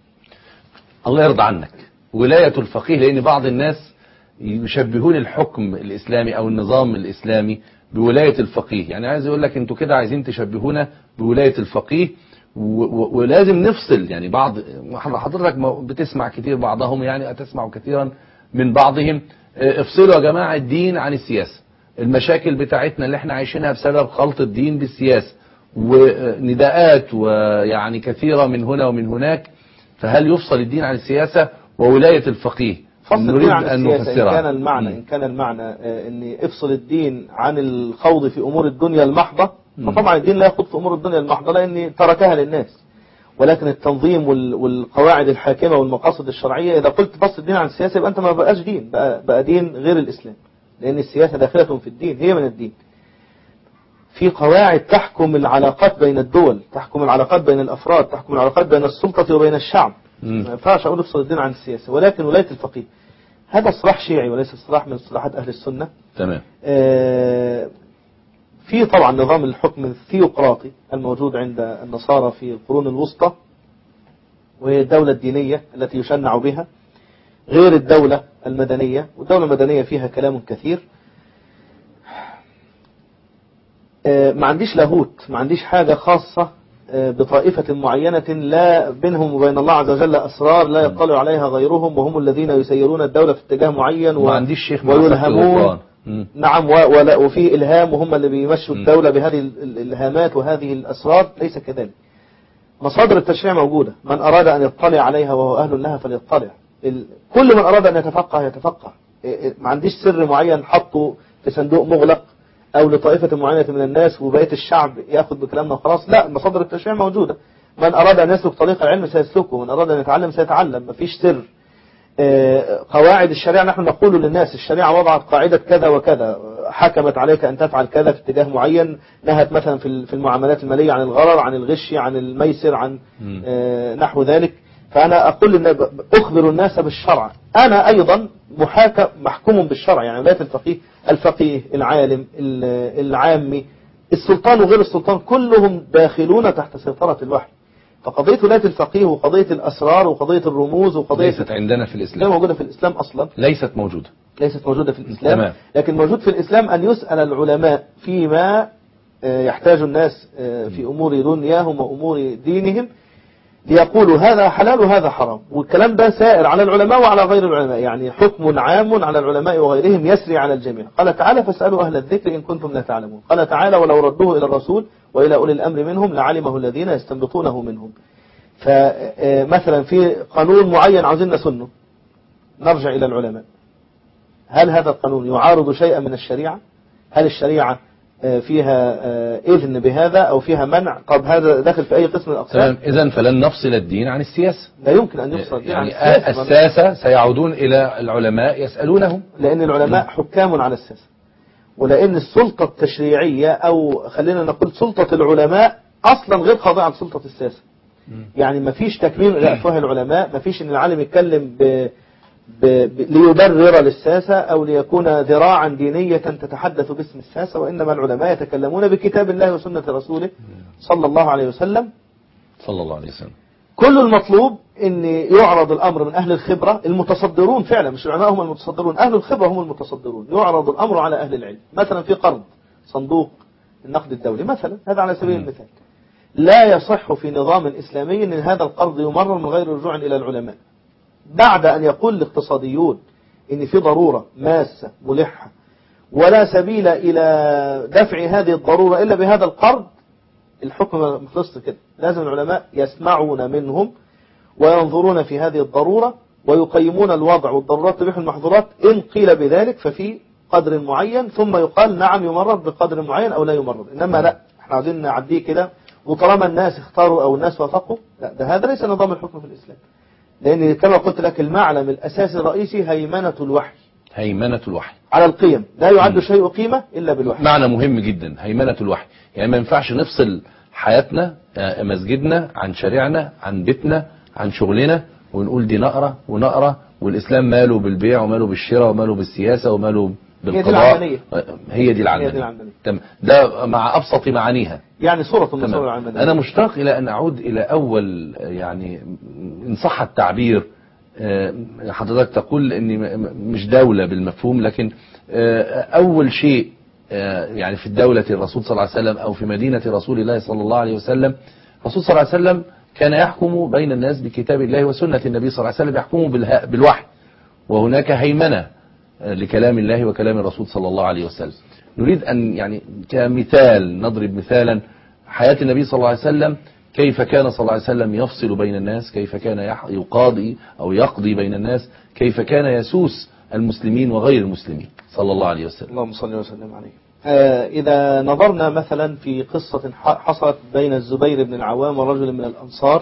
الله يرضى عنك، ولاية الفقيه، لأن بعض الناس يشبهون الحكم الإسلامي أو النظام الإسلامي بولاية الفقيه. يعني عايز يقول لك أنتوا كده عايزين تشبهونا بولاية الفقيه، ولازم نفصل. يعني بعض حضرتك بتسمع كتير بعضهم، يعني أتسمع كثيرا من بعضهم، افصلوا يا جماعة الدين عن السياسة. المشاكل بتاعتنا اللي احنا عايشينها بسبب خلط الدين بالسياسة، ونداءات ويعني كثيرة من هنا ومن هناك. فهل يفصل الدين عن السياسة وولاية الفقيه؟ فصل الدين عن السياسة إن كان المعنى ان افصل الدين عن الخوض في امور الدنيا المحضة، فطبعا الدين لا يخوض في امور الدنيا المحضة لان تركها للناس. ولكن التنظيم والقواعد الحاكمة والمقاصد الشرعية، إذا قلت فصل الدين عن السياسة يبقى أنت ما بقاش دين، بقى دين غير الإسلام، لأن السياسة داخلة في الدين، هي من الدين. في قواعد تحكم العلاقات بين الدول، تحكم العلاقات بين الأفراد، تحكم العلاقات بين السلطة وبين الشعب. ما ينفعش أقول افصل الدين عن السياسة. ولكن ولاية الفقيه هذا اصطلاح شيعي وليس اصطلاح من اصطلاحات أهل السنة. تمام. في طبعا نظام الحكم الثيوقراطي الموجود عند النصارى في القرون الوسطى، وهي الدولة الدينية التي يشنع بها، غير الدولة المدنية. والدولة المدنية فيها كلام كثير. ما عنديش لاهوت، ما عنديش حاجة خاصة بطائفة معينة لا بينهم وبين الله عز وجل أسرار لا يطلع عليها غيرهم، وهم الذين يسيرون الدولة في اتجاه معين ما عنديش شيخ ويلهمون. نعم، وفي إلهام، وهم اللي بيمشوا الدولة بهذه الإلهامات وهذه الأسرار. ليس كذلك. مصادر التشريع موجودة، من أراد أن يطلع عليها وهو أهل لها فليطلع. كل من أراد أن يتفقه يتفقه. ما عنديش سر معين حطه في صندوق مغلق أو لطائفة معينة من الناس وبقية الشعب يأخذ بكلامنا وخلاص. لا، مصادر التشريع موجودة. من أراد أن يسلك طريق العلم سيسلكه، من أراد أن يتعلم سيتعلم. ما فيش سر. قواعد الشريعة نحن نقول للناس الشريعة وضعت قاعدة كذا وكذا، حكمت عليك أن تفعل كذا في اتجاه معين، نهت مثلا في المعاملات المالية عن الغرر، عن الغش، عن الميسر، عن نحو ذلك. فأنا أقول أخبر الناس بالشرع. أنا أيضا محكوم بالشرع. يعني ولاية الفقيه العالم العامي السلطان وغير السلطان كلهم داخلون تحت سيطرة الوحي. فقضية ولاية الفقيه وقضية الأسرار وقضية الرموز وقضية ليست عندنا في الإسلام، موجودة في الإسلام أصلا، ليست موجودة في الإسلام. تمام. لكن موجود في الإسلام أن يسأل العلماء فيما يحتاج الناس في أمور دنياهم وأمور دينهم، ليقولوا هذا حلال وهذا حرام. والكلام ده سائر على العلماء وعلى غير العلماء، يعني حكم عام على العلماء وغيرهم يسري على الجميع. قال تعالى فاسألوا أهل الذكر إن كنتم لا تعلمون. قال تعالى ولو ردوه إلى الرسول وإلى أولي الأمر منهم لعلمه الذين يستنبطونه منهم. فمثلا في قانون معين عاوزين نسنه، نرجع إلى العلماء. هل هذا القانون يعارض شيئا من الشريعة؟ هل الشريعة فيها إذن بهذا أو فيها منع؟ طب هذا داخل في أي قسم من الأقسام؟ تمام. إذن فلن نفصل الدين عن السياسة. لا يمكن أن يفصل الدين يعني عن السياسة. الساسة سيعودون إلى العلماء يسألونهم، لأن العلماء حكام على الساسة، ولأن السلطة التشريعية أو خلينا نقول سلطة العلماء أصلا غير خاضعة لسلطة الساسة. يعني ما فيش تكميم إلى أفواه العلماء، ما فيش إن العالم يتكلم ليبرر للساسة أو ليكون ذراعا دينية تتحدث باسم الساسة، وإنما العلماء يتكلمون بكتاب الله وسنة رسوله صلى الله عليه وسلم. صلى الله عليه وسلم. كل المطلوب ان يعرض الامر من اهل الخبرة المتصدرون فعلا، مش العلماء هم المتصدرون، اهل الخبرة هم المتصدرون. يعرض الامر على اهل العلم، مثلا في قرض صندوق النقد الدولي مثلا، هذا على سبيل المثال، لا يصح في نظام اسلامي ان هذا القرض يمرر من غير رجوع الى العلماء، بعد ان يقول الاقتصاديون ان في ضرورة ماسة ملحة ولا سبيل الى دفع هذه الضرورة الا بهذا القرض. الحكم مخلص كده، لازم العلماء يسمعون منهم وينظرون في هذه الضرورة ويقيمون الوضع والضرورات تبيح المحظورات، إن قيل بذلك ففي قدر معين، ثم يقال نعم يمرر بقدر معين أو لا يمرر. إنما لا، احنا عاوزين نعديه كده وطالما الناس اختاروا أو الناس وافقوا، لا، ده هذا ليس نظام الحكم في الإسلام، لأن كما قلت لك المعلم الأساسي الرئيسي هيمنة الوحي. هيمنة الوحي على القيم، لا يعد شيء قيمة إلا بالوحي. معنى مهم جدا، هيمنة الوحي. يعني ما ينفعش نفصل حياتنا، مسجدنا عن شارعنا عن بيتنا عن شغلنا، ونقول دي نقرة ونقرة، والإسلام ماله بالبيع وماله بالشراء وماله بالسياسة وماله بالقضاء. هي دي العلمانية. ده مع أبسط معانيها، يعني صورة من صور العلمانية. أنا مشتاق إلى أن أعود إلى أول، يعني إن صح التعبير، حضرتك تقول إن مش دولة بالمفهوم، لكن أول شيء يعني في الدولة الرسول صلى الله عليه وسلم أو في مدينة رسول الله صلى الله عليه وسلم، الرسول صلى الله عليه وسلم كان يحكم بين الناس بكتاب الله وسنة النبي صلى الله عليه وسلم، يحكموا بالوحي، وهناك هيمنة لكلام الله وكلام الرسول صلى الله عليه وسلم. نريد أن يعني كمثال نضرب مثالا حياة النبي صلى الله عليه وسلم، كيف كان صلى الله عليه وسلم يفصل بين الناس، كيف كان يقاضي أو يقضي بين الناس، كيف كان يسوس المسلمين وغير المسلمين صلى الله عليه وسلم. اللهم صل وسلم عليه. إذا نظرنا مثلا في قصة حصلت بين الزبير بن العوام ورجل من الأنصار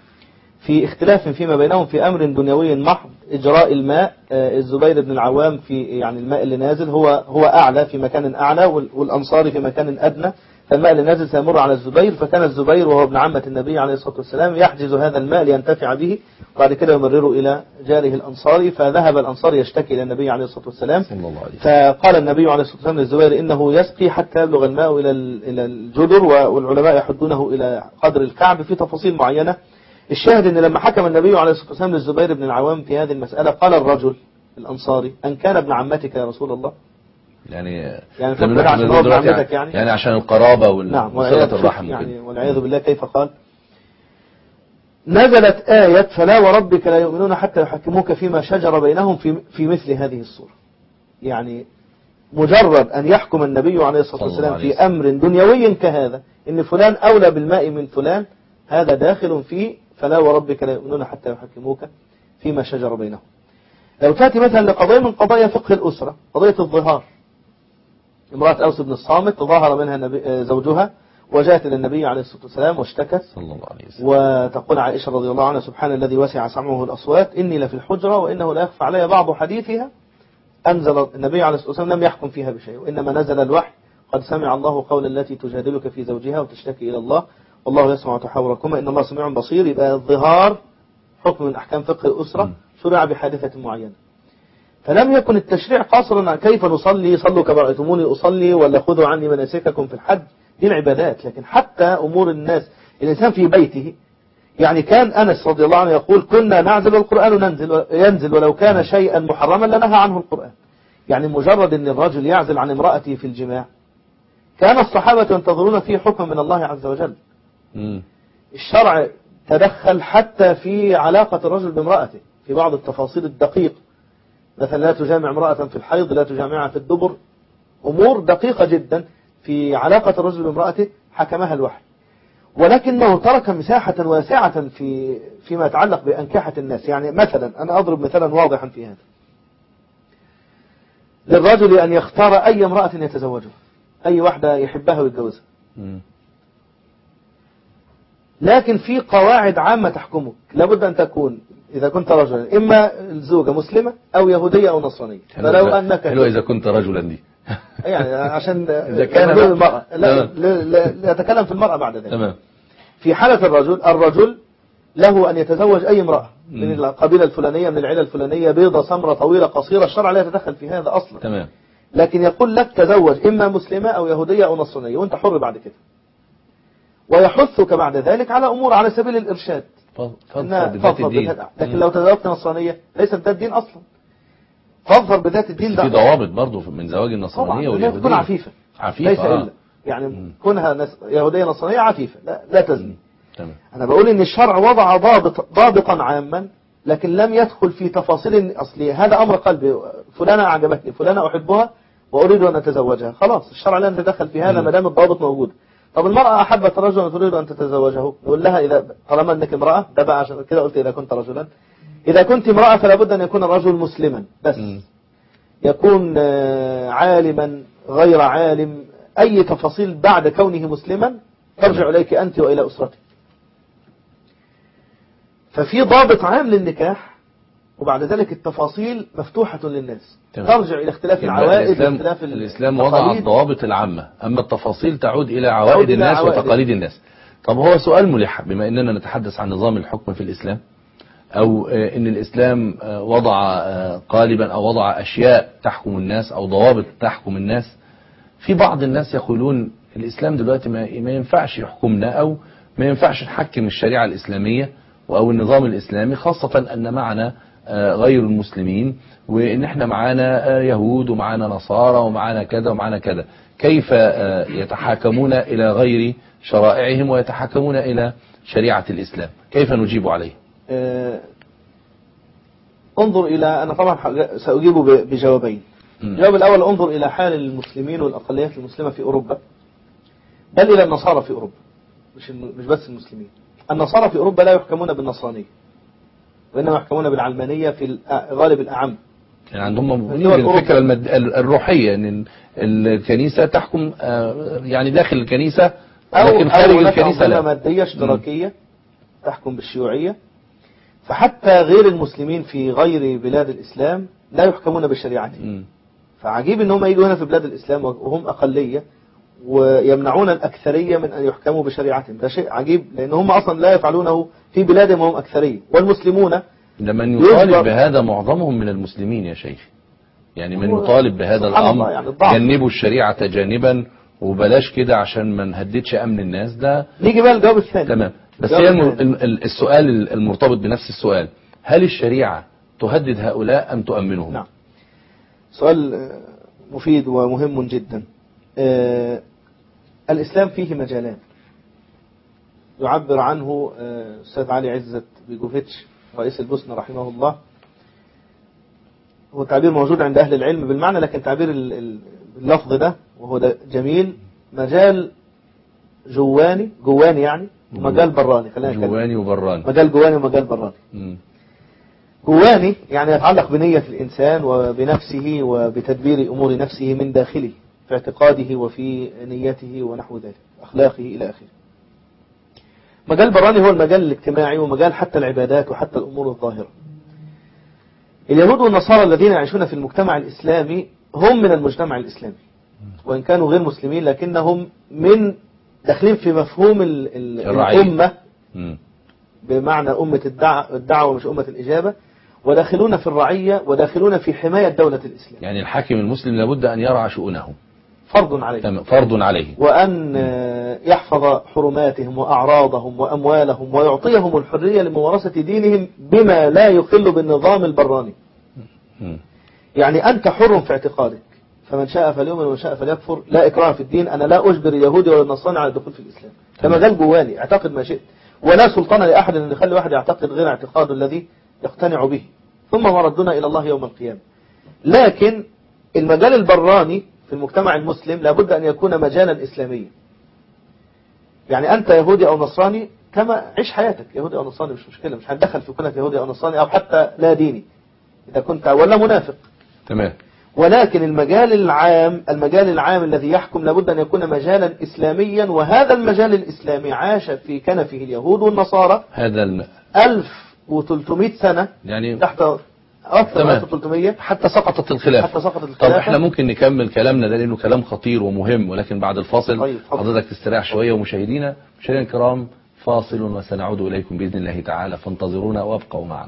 في اختلاف فيما بينهم في أمر دنيوي محض، إجراء الماء. الزبير بن العوام في يعني الماء اللي نازل هو أعلى في مكان أعلى، والأنصاري في مكان أدنى، فالماء اللي نازل سيمر على الزبير، فكان الزبير وهو ابن عمة النبي عليه الصلاة والسلام يحجز هذا الماء لينتفع به، وبعد كده يمرره إلى جاره الأنصاري. فذهب الأنصاري يشتكي إلى النبي عليه الصلاة والسلام، فقال النبي عليه الصلاة والسلام للزبير إنه يسقي حتى يبلغ الماء إلى الجدر، والعلماء يحدونه إلى قدر الكعب في تفاصيل معينة. الشاهد ان لما حكم النبي عليه الصلاة والسلام للزبير بن العوام في هذه المسألة، قال الرجل الأنصاري أن كان ابن عمتك يا رسول الله، يعني عشان هو ابن عمتك يعني عشان القرابة وصلة الرحم يعني، والعياذ بالله. كيف قال؟ نزلت آية فلا وربك لا يؤمنون حتى يحكموك فيما شجر بينهم في مثل هذه الصورة. يعني مجرد أن يحكم النبي عليه الصلاة والسلام في أمر دنيوي كهذا، إن فلان أولى بالماء من فلان، هذا داخل فيه فلا وربك لا يؤمنون حتى يحكموك فيما شجر بينهم. لو تأتي مثلا لقضية من قضايا فقه الأسرة، قضية الظهار، امرأة أوس بن الصامت ظهر منها زوجها وجاءت إلى النبي عليه الصلاة والسلام واشتكت، صلى الله عليه وسلم. وتقول عائشة رضي الله عنها سبحان الذي وسع سمعه الأصوات إني لفي الحجرة وإنه لا يخفى علي بعض حديثها. أنزل النبي عليه الصلاة والسلام لم يحكم فيها بشيء، وإنما نزل الوحي قد سمع الله قول التي تجادلك في زوجها وتشتكي إلى الله والله يسمع تحاوركما إن الله سميع بصير. يبقى الظهار حكم من أحكام فقه الأسرة شرع بحادثة معينة. فلم يكن التشريع قاصرا كيف نصلي، صلوا كما رأيتموني أصلي، ولا خذوا عني مناسككم في الحج، دي العبادات. لكن حتى أمور الناس، الإنسان في بيته، يعني كان أنس رضي الله عنه يقول كنا نعزل والقرآن ينزل ولو كان شيئا محرما لنهى عنه القرآن. يعني مجرد أن الرجل يعزل عن امرأته في الجماع كان الصحابة ينتظرون فيه حكم من الله عز وجل. الشرع تدخل حتى في علاقة الرجل بامرأته في بعض التفاصيل الدقيقة، مثلا لا تجامع امرأة في الحيض، لا تجامعها في الدبر، أمور دقيقة جدا في علاقة الرجل بامرأته حكمها الوحي. ولكنه ترك مساحة واسعة فيما يتعلق بأنكحة الناس. يعني مثلا أنا أضرب مثلا واضحا في هذا، للرجل أن يختار أي امرأة يتزوجها، أي واحدة يحبها ويتجوزها، لكن في قواعد عامة تحكمك. لابد أن تكون إذا كنت رجلا إما الزوجة مسلمة أو يهودية أو نصرانية. فلو أنك حلو إذا كنت رجلا دي يعني عشان إذا كان المرأة لا أتكلم في المرأة بعد ذلك. تمام. في حالة الرجل له أن يتزوج أي امرأة من القبيلة الفلانية من العيلة الفلانية، بيضة سمرة طويلة قصيرة، الشرع لا يتدخل في هذا أصلا. تمام. لكن يقول لك تزوج إما مسلمة أو يهودية أو نصرانية وأنت حر بعد كده، ويحثك بعد ذلك على أمور على سبيل الإرشاد. فاظفر بذات الدين. لكن لو تزوجت نصرانية ليس بذات الدين أصلا. فاظفر بذات الدين، ده في ضوابط برضه من زواج النصرانية واليهودية. تكون عفيفة. ليس إلا يعني كونها يهودية نصرانية عفيفة، لا تزني. تمام. أنا بقول إن الشرع وضع ضابطا عاما، لكن لم يدخل في تفاصيل أصلية. هذا أمر قلبي، فلانة أعجبتني، فلانة أحبها وأريد أن أتزوجها، خلاص الشرع لا يتدخل في هذا ما دام الضابط موجود. طب المرأة أحبت رجلا تريد أن تتزوجه، نقول لها إذا طالما أنك امرأة، ده بقى عشان كده قلت إذا كنت رجلا، إذا كنت امرأة فلا بد أن يكون الرجل مسلما بس، يكون عالما غير عالم، أي تفاصيل بعد كونه مسلما ترجع إليك أنت وإلى أسرتك. ففي ضابط عام للنكاح، وبعد ذلك التفاصيل مفتوحة للناس. ترجع إلى اختلاف العوائد واختلاف الإسلام وضع الضوابط العامة، أما التفاصيل تعود إلى عوائد الناس وتقاليد الناس. طب هو سؤال ملح، بما أننا نتحدث عن نظام الحكم في الإسلام، أو أن الإسلام وضع قالبا أو وضع أشياء تحكم الناس أو ضوابط تحكم الناس، في بعض الناس يقولون الإسلام دلوقتي ما ينفعش يحكمنا، أو ما ينفعش نحكم الشريعة الإسلامية أو النظام الإسلامي، خاصة أن معنا غير المسلمين، وإن احنا معانا يهود ومعانا نصارى ومعانا كذا ومعانا كذا، كيف يتحاكمون إلى غير شرائعهم ويتحاكمون إلى شريعة الإسلام؟ كيف نجيب عليه؟ انظر إلى، أنا طبعا سأجيب بجوابين. الجواب الأول، انظر إلى حال المسلمين والأقليات المسلمة في أوروبا، بل إلى النصارى في أوروبا، مش بس المسلمين. النصارى في أوروبا لا يحكمون بالنصرانية، وإنما يحكمون بالعلمانية في غالب الأعم. يعني عندهم الفكرة الروحية أن الكنيسة تحكم يعني داخل الكنيسة، لكن خارج الكنيسة لا. مادية اشتراكية تحكم بالشيوعية. فحتى غير المسلمين في غير بلاد الإسلام لا يحكمون بشريعتهم. فعجيب ان هم يجوا هنا في بلاد الإسلام وهم أقلية ويمنعون الأكثرية من أن يحكموا بشريعتهم. ده شيء عجيب، لأن هم أصلا لا يفعلونه في بلادهم وهم أكثرية. والمسلمون لمن يطالب بهذا معظمهم من المسلمين يا شيخ، يعني من يطالب بهذا الأمر يعني جنبوا الشريعة جانبا وبلاش كده عشان ما نهددش أمن الناس. ده نيجي بقى الجواب الثاني. تمام. بس هي السؤال المرتبط بنفس السؤال، هل الشريعة تهدد هؤلاء أم تؤمنهم؟ نعم، سؤال مفيد ومهم جدا. الإسلام فيه مجالان يعبر عنه أستاذ علي عزت بيجوفيتش رئيس البوسنة رحمه الله. هو تعبير موجود عند أهل العلم بالمعنى، لكن تعبير اللفظ ده وهو ده جميل. مجال جواني يعني، ومجال براني. خلينا جواني وبراني. مجال جواني ومجال براني. جواني يعني يتعلق بنية الإنسان وبنفسه وبتدبير أمور نفسه من داخله، في اعتقاده وفي نيته ونحو ذلك، أخلاقه إلى آخره. مجال براني هو المجال الاجتماعي، ومجال حتى العبادات وحتى الأمور الظاهرة. اليهود والنصارى الذين يعيشون في المجتمع الإسلامي هم من المجتمع الإسلامي، وإن كانوا غير مسلمين لكنهم من داخلين في مفهوم الأمة، بمعنى أمة الدعوة مش أمة الإجابة، وداخلون في الرعية وداخلون في حماية دولة الإسلام. يعني الحاكم المسلم لابد أن يرعى شؤونه، فرض عليه. فرض عليه، وأن يحفظ حرماتهم وأعراضهم وأموالهم، ويعطيهم الحرية لممارسة دينهم بما لا يخل بالنظام البراني. يعني أنت حر في اعتقادك، فمن شاء فليؤمن ومن شاء فليكفر، لا إكراه في الدين. أنا لا أجبر اليهودي ولا النصراني على الدخول في الإسلام، ده مجال جواني، اعتقد ما شئت، ولا سلطان لأحد أن يخلي واحد يعتقد غير اعتقاده الذي يقتنع به، ثم مردنا إلى الله يوم القيامة. لكن المجال البراني في المجتمع المسلم لابد أن يكون مجالا إسلاميا. يعني أنت يهودي أو نصراني، كما عيش حياتك يهودي أو نصراني، مش مشكلة، مش هتدخل في كونك يهودي أو نصراني أو حتى لا ديني إذا كنت ولا منافق. تمام. ولكن المجال العام الذي يحكم لابد أن يكون مجالا إسلاميا، وهذا المجال الإسلامي عاش في كنفه اليهود والنصارى هذا 1300 سنة، يعني تحت أكثر من 300 حتى سقطت الخلافة. طب احنا ممكن نكمل كلامنا ده لأنه كلام خطير ومهم، ولكن بعد الفاصل حضرتك تستريح شوية، ومشاهدينا الكرام فاصل وسنعود إليكم بإذن الله تعالى، فانتظرونا وابقوا معنا.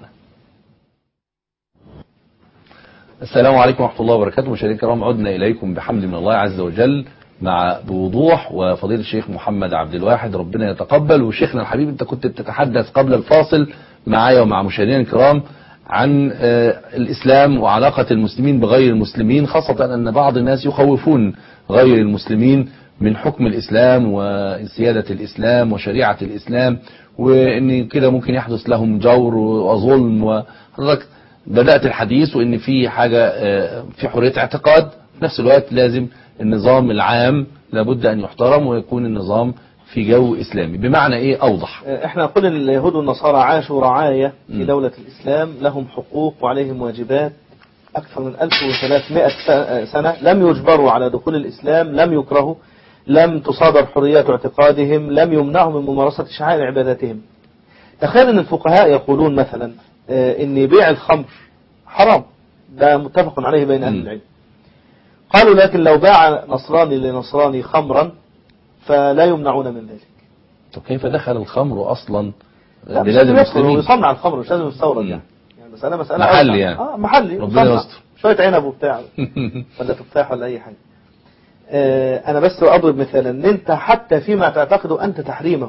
السلام عليكم ورحمة الله وبركاته. مشاهدينا الكرام، عدنا إليكم بحمد من الله عز وجل مع بوضوح وفضيلة الشيخ محمد عبد الواحد، ربنا يتقبل. وشيخنا الحبيب، أنت كنت بتتحدث قبل الفاصل معايا ومع مشاهدينا الكرام عن الإسلام وعلاقة المسلمين بغير المسلمين، خاصة أن بعض الناس يخوفون غير المسلمين من حكم الإسلام وسيادة الإسلام وشريعة الإسلام، وإن كده ممكن يحدث لهم جور وظلم. وحضرتك بدأت الحديث وإن في حاجة في حرية اعتقاد، في نفس الوقت لازم النظام العام لابد أن يحترم ويكون النظام في جو إسلامي. بمعنى إيه أوضح؟ احنا نقول ان اليهود والنصارى عاشوا رعاية في دولة الإسلام، لهم حقوق وعليهم واجبات أكثر من 1300 سنة، لم يجبروا على دخول الإسلام، لم يكرهوا، لم تصادر حريات اعتقادهم، لم يمنعوا من ممارسة شعائر عباداتهم. تخيل ان الفقهاء يقولون مثلا ان بيع الخمر حرام، ده متفق عليه بين أهل العلم. قالوا لكن لو باع نصراني لنصراني خمرا فلا يمنعون من ذلك. طب كيف دخل الخمر أصلا بلاد المسلمين؟ يصنع الخمر، مش لازم يستورد يعني مسألة محلي يعني. محلي، ربنا يستر. شوية عنب وبتاع ولا تفاح ولا أي حاجة. أنا بس أضرب مثالا، ان أنت حتى فيما تعتقد أنت تحريمه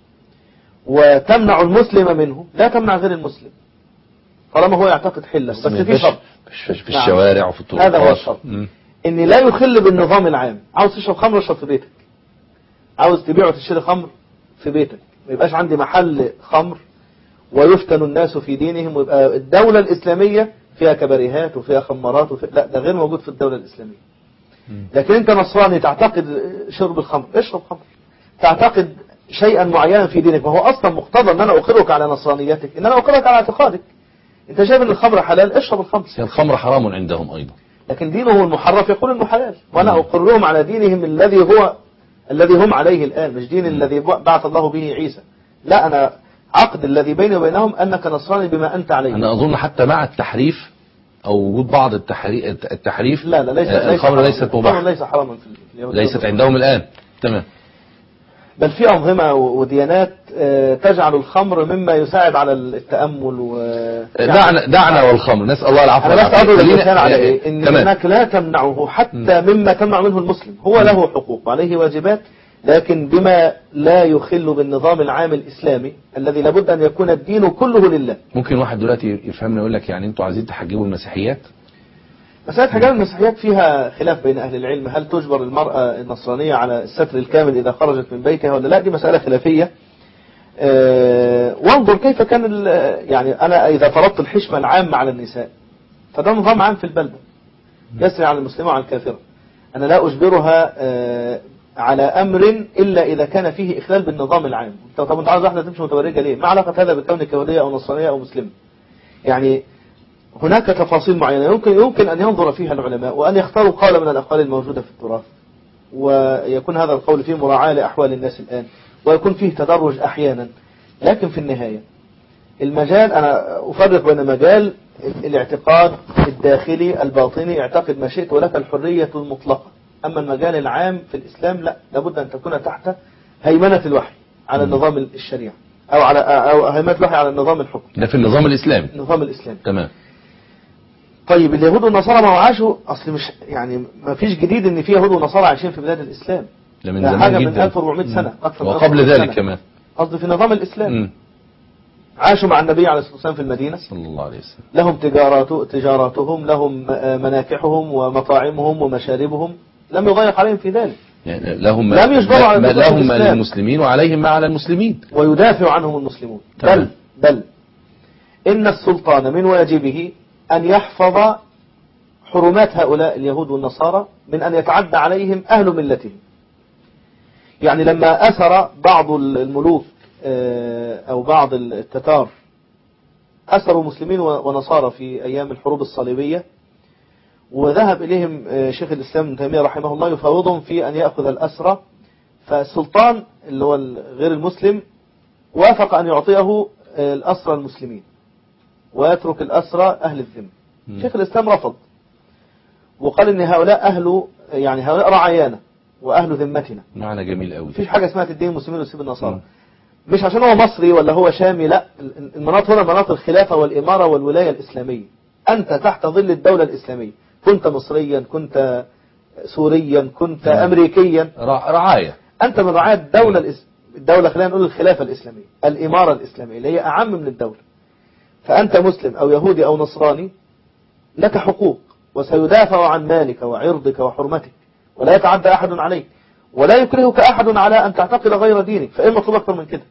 وتمنع المسلم منه، لا تمنع غير المسلم طالما هو يعتقد حله، بس في شرط في الشوارع وفي الطرقات. هذا هو الشرط، ان لا يخل بالنظام العام. عاوز تشرب خمر اشرب في بيتك، عاوز تبيع وتشتري خمر في بيتك، ما يبقاش عندي محل خمر ويفتن الناس في دينهم، ويبقى الدولة الإسلامية فيها كباريهات وفيها خمارات لا، ده غير موجود في الدولة الإسلامية. لكن انت نصراني تعتقد شرب الخمر، اشرب خمر. تعتقد شيئا معينا في دينك، وهو اصلا مقتضى ان انا اقرك على نصرانيتك، ان انا اقرك على اعتقادك. انت شايف ان الخمر حلال، اشرب الخمر. الخمر حرام عندهم ايضا، لكن دينه المحرف يقول انه حلال، وانا اقرهم على دينهم الذي هم عليه الان، مش دين الذي بعث الله به عيسى. لا، انا عقد الذي بيني وبينهم انك نصراني بما انت عليه. انا اظن حتى مع التحريف او وجود بعض التحريف لا ليس الخمر ليست مباحة، ليس حراما في اليهود، ليست عندهم الان. تمام. بل في أنظمة وديانات تجعل الخمر مما يساعد على التأمل دعنا والخمر، نسأل الله العفو والعافية. أنا بس أضرب المثال على إيه؟ إن هناك لا تمنعه حتى مما تمنع منه المسلم، هو له حقوق وعليه واجبات، لكن بما لا يخل بالنظام العام الإسلامي الذي لابد أن يكون الدين كله لله. ممكن واحد دلوقتي يفهمنا يقول لك يعني أنتوا عايزين تحجبوا المسيحيات؟ مسألة حجاب المسيحيات فيها خلاف بين أهل العلم، هل تجبر المرأة النصرانية على الستر الكامل إذا خرجت من بيتها ولا لا؟ دي مسألة خلافية. وانظر كيف كان يعني أنا إذا فرضت الحشمة العامة على النساء فده نظام عام في البلدة يسري على المسلمة وعلى الكافرة، أنا لا أجبرها على أمر إلا إذا كان فيه إخلال بالنظام العام. طب أنت عاوز واحدة تمشي متبرجة ليه؟ ما علاقة هذا بكونك يهودية أو نصرانية أو مسلمة؟ يعني هناك تفاصيل معينة يمكن أن ينظر فيها العلماء وأن يختاروا قول من الأقوال الموجودة في التراث، ويكون هذا القول فيه مراعاة لأحوال الناس الآن، ويكون فيه تدرج أحيانا. لكن في النهاية المجال، أنا أفرق بين مجال الاعتقاد الداخلي الباطني، اعتقد ما شئت ولك الحرية المطلقة. أما المجال العام في الإسلام لا، لابد أن تكون تحت هيمنة الوحي على النظام الشريعة، أو هيمنة الوحي على النظام الحكم. ده في النظام الإسلامي. النظام الإسلامي. تمام. طيب اليهود والنصارى ما عاشوا، أصل مش يعني ما فيش جديد إن في يهود ونصارى عايشين في بلاد الإسلام، ده من زمان حاجة جدا، من 1400 سنة أكثر من وقبل ذلك كمان، قصدي في النظام الإسلامي. عاشوا مع النبي عليه الصلاة والسلام في المدينة صلى الله عليه وسلم، لهم تجاراتهم، لهم مناكحهم ومطاعمهم ومشاربهم، لم يضيق عليهم في ذلك، يعني لم يجبروا على لهم ما للمسلمين وعليهم ما على المسلمين، ويدافع عنهم المسلمون. بل إن السلطان من واجبه أن يحفظ حرمات هؤلاء اليهود والنصارى من أن يتعدى عليهم أهل ملتهم. يعني لما أسر بعض الملوك أو بعض التتار أسروا مسلمين ونصارى في أيام الحروب الصليبية، وذهب إليهم شيخ الإسلام ابن تيمية رحمه الله يفاوضهم في أن يأخذ الأسرى، فالسلطان اللي هو غير المسلم وافق أن يعطيه الأسرى المسلمين ويترك الأسرى أهل الذمة. شيخ الإسلام رفض وقال إن هؤلاء هؤلاء رعايانا وأهل ذمتنا، معنى جميل قوي. مفيش حاجة اسمها تدين المسلمين وتسيب النصارى. مش عشان هو مصري ولا هو شامي، لا، المناط هنا مناط الخلافة والإمارة والولاية الإسلامية. أنت تحت ظل الدولة الإسلامية، كنت مصريا، كنت سوريا، كنت أمريكيا، رعاية. أنت من رعاية الدولة، خلينا نقول الخلافة الإسلامية، الإمارة الإسلامية اللي هي أعم من الدولة. فأنت مسلم أو يهودي أو نصراني لك حقوق، وسيدافع عن مالك وعرضك وحرمتك، ولا يتعدى أحد عليك، ولا يكرهك أحد على أن تعتقد غير دينك. فإيه المطلوب أكثر من كده؟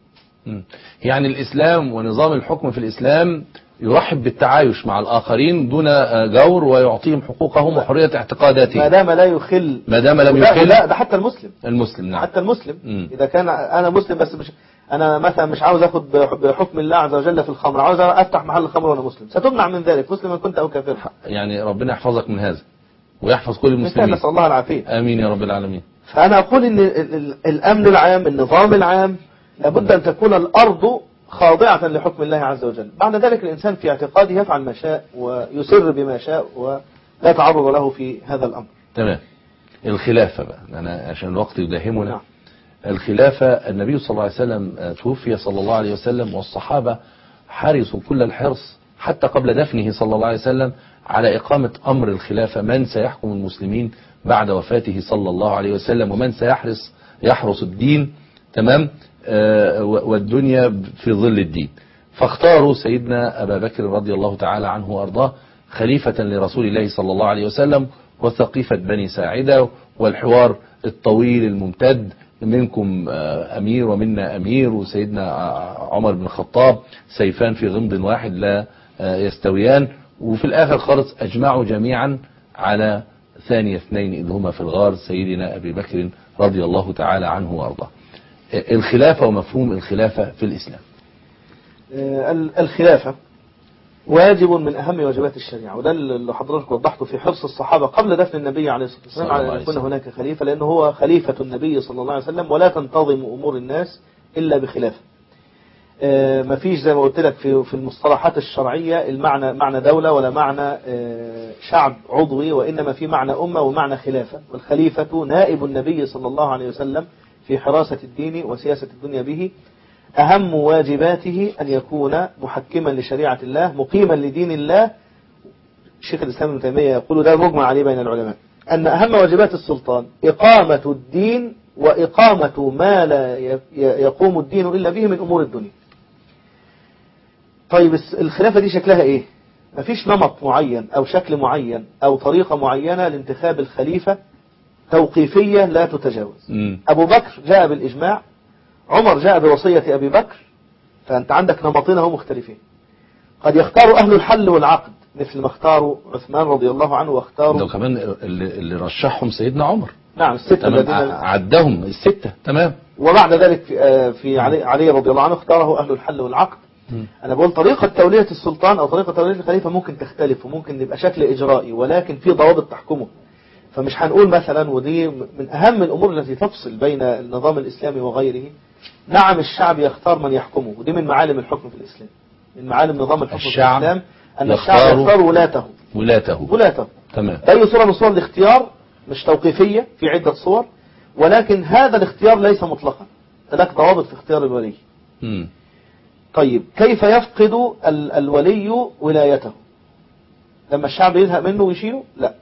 يعني الإسلام ونظام الحكم في الإسلام يرحب بالتعايش مع الآخرين دون جور، ويعطيهم حقوقهم وحرية اعتقاداتهم ما دام لا يخل، ما دام لم يخل. لا، ده حتى المسلم نعم. حتى المسلم إذا كان أنا مسلم بس مش، أنا مثلا مش عاوز أخذ بحكم الله عز وجل في الخمر، عاوز أفتح محل خمر وأنا مسلم، ستمنع من ذلك مسلما كنت أو كافر. يعني ربنا يحفظك من هذا ويحفظ كل المسلمين، نسأل الله العافية. آمين يا رب العالمين. فأنا أقول إن الأمن العام، النظام العام، لابد أن تكون الأرض خاضعة لحكم الله عز وجل. بعد ذلك الإنسان في اعتقاده يفعل ما شاء ويسر بما شاء ولا يتعرض له في هذا الأمر. تمام. الخلافة بقى، أنا عشان الوقت يداهمنا. نعم. الخلافة، النبي صلى الله عليه وسلم توفي صلى الله عليه وسلم، والصحابة حرصوا كل الحرص حتى قبل دفنه صلى الله عليه وسلم على إقامة أمر الخلافة، من سيحكم المسلمين بعد وفاته صلى الله عليه وسلم، ومن يحرس الدين، تمام، والدنيا في ظل الدين. فاختاروا سيدنا أبا بكر رضي الله تعالى عنه وأرضاه خليفة لرسول الله صلى الله عليه وسلم، وثقيفة بني ساعدة، والحوار الطويل الممتد، منكم أمير ومنا أمير، وسيدنا عمر بن الخطاب، سيفان في غمض واحد لا يستويان. وفي الآخر خالص أجمعوا جميعا على ثاني اثنين إذ هما في الغار، سيدنا أبي بكر رضي الله تعالى عنه وأرضاه. الخلافة ومفهوم الخلافة في الإسلام. الخلافة واجب من أهم واجبات الشريعة، وده اللي حضرتك وضحته في حرص الصحابة قبل دفن النبي عليه الصلاة والسلام على أن يكون هناك خليفة، لأنه هو خليفة النبي صلى الله عليه وسلم، ولا تنتظم أمور الناس إلا بخلافة. ما فيش زي ما قلت لك في المصطلحات الشرعية المعنى معنى دولة ولا معنى شعب عضوي، وإنما في معنى أمة ومعنى خلافة. والخليفة نائب النبي صلى الله عليه وسلم في حراسة الدين وسياسة الدنيا به. أهم واجباته أن يكون محكما لشريعة الله، مقيما لدين الله. الشيخ الإسلام ابن تيمية يقول ده مجمع عليه بين العلماء، أن أهم واجبات السلطان إقامة الدين وإقامة ما لا يقوم الدين إلا به من أمور الدنيا. طيب الخلافة دي شكلها إيه؟ مفيش نمط معين أو شكل معين أو طريقة معينة لانتخاب الخليفة، توقيفية لا تتجاوز. أبو بكر جاء بالإجماع، عمر جاء بوصية أبي بكر، فأنت عندك نمطين هم مختلفين. قد يختار أهل الحل والعقد مثل ما اختاروا عثمان رضي الله عنه، واختاروا ده كمان اللي رشحهم سيدنا عمر. نعم، الستة الذين عدهم الستة. تمام. وبعد ذلك في علي رضي الله عنه اختاره أهل الحل والعقد. أنا بقول طريقة تولية السلطان أو طريقة تولية الخليفة ممكن تختلف، وممكن يبقى شكل إجرائي، ولكن في ضوابط تحكمه. فمش هنقول مثلا، ودي من أهم الأمور التي تفصل بين النظام الإسلامي وغيره، نعم الشعب يختار من يحكمه، ودي من معالم الحكم في الإسلام، من معالم نظام الحكم في الإسلام أن الشعب يختار ولاته. تمام. أي صورة من صور الاختيار مش توقيفية، في عدة صور، ولكن هذا الاختيار ليس مطلقا، هناك ضوابط في اختيار الولي. طيب كيف يفقد الولي ولايته؟ لما الشعب يزهق منه ويشيله؟ لا.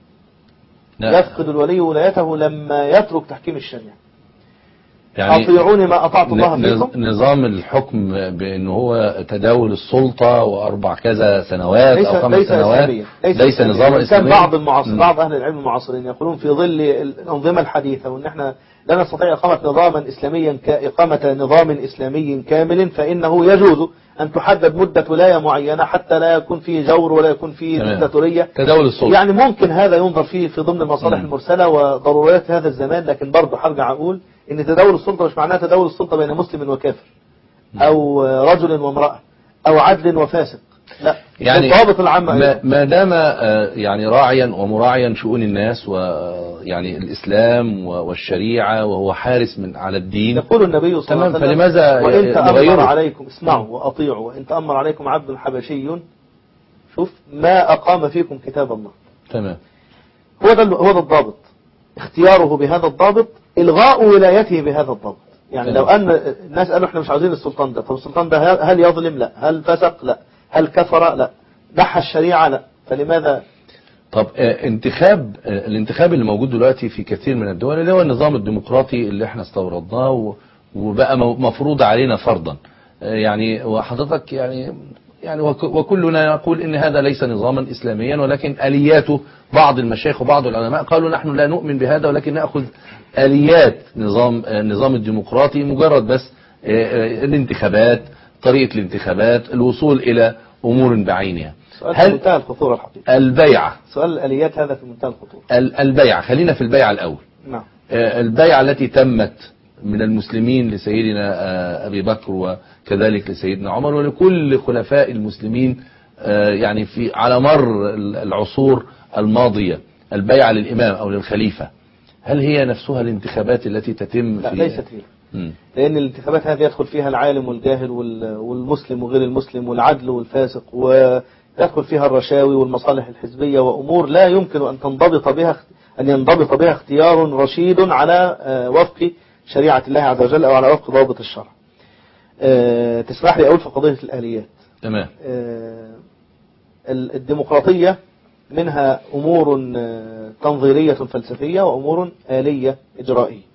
يفقد الولي ولايته لما يترك تحكيم الشريعة. يعني أطيعوني ما أطعت الله فيكم. نظام الحكم بأنه هو تداول السلطة وأربع كذا سنوات أو 5 سنوات ليس نظام إسلامي. كان بعض أهل العلم المعاصرين يقولون في ظل الأنظمة الحديثة وأن احنا لا نستطيع إقامة نظاما إسلاميا إقامة نظام إسلامي كامل، فإنه يجوز أن تحدد مدة ولاية معينة حتى لا يكون فيه جور ولا يكون فيه ديكتاتورية. تداول السلطة يعني ممكن هذا ينظر فيه في ضمن المصالح المرسلة وضروريات هذا الزمان، لكن برضه هرجع أقول إن تداول السلطة مش معناه تداول السلطة بين مسلم وكافر أو رجل وامرأة أو عدل وفاسق، لا، يعني الضوابط العامة ما دام يعني راعيا ومراعيا شؤون الناس ويعني الإسلام والشريعة، وهو حارس على الدين. يقول النبي صلى الله عليه وسلم: فلماذا وإن تأمر عليكم، اسمعوا وأطيعوا، وإن تأمر عليكم عبد حبشي شوف ما أقام فيكم كتاب الله. تمام. هو ده الضابط، اختياره بهذا الضابط، إلغاء ولايته بهذا الضابط. يعني لو أن الناس قالوا احنا مش عاوزين السلطان ده، طب السلطان ده هل يظلم؟ لا. هل فسق؟ لا. هل كفر؟ لا. نحى الشريعة؟ لا. فلماذا؟ طب الانتخاب اللي موجود دلوقتي في كثير من الدول اللي هو النظام الديمقراطي اللي احنا استوردناه وبقى مفروض علينا فرضا، يعني وحضرتك يعني وكلنا يقول ان هذا ليس نظاما اسلاميا، ولكن الياته بعض المشايخ وبعض العلماء قالوا نحن لا نؤمن بهذا، ولكن ناخذ اليات النظام الديمقراطي، مجرد بس الانتخابات، طريقه الانتخابات، الوصول الى امور بعينها. سؤال في منتهى الخطورة الحقيقة. البيعة، سؤال الآليات هذا في منتهى الخطورة. البيعة، خلينا في البيعة الأول. نعم. البيعة التي تمت من المسلمين لسيدنا أبي بكر وكذلك لسيدنا عمر ولكل خلفاء المسلمين يعني على مر العصور الماضية، البيعة للإمام أو للخليفة، هل هي نفسها الانتخابات التي تتم؟ لا، ليست هي. لأن الانتخابات هذه يدخل فيها العالم والجاهل والمسلم وغير المسلم والعدل والفاسق، ويدخل فيها الرشاوي والمصالح الحزبية وأمور لا يمكن أن ينضبط بها اختيار رشيد على وفق شريعة الله عز وجل أو على وفق ضوابط الشرع. تسمح لي أقول في قضية الآليات. تمام. الديمقراطية منها أمور تنظيرية فلسفية وأمور آلية إجرائية.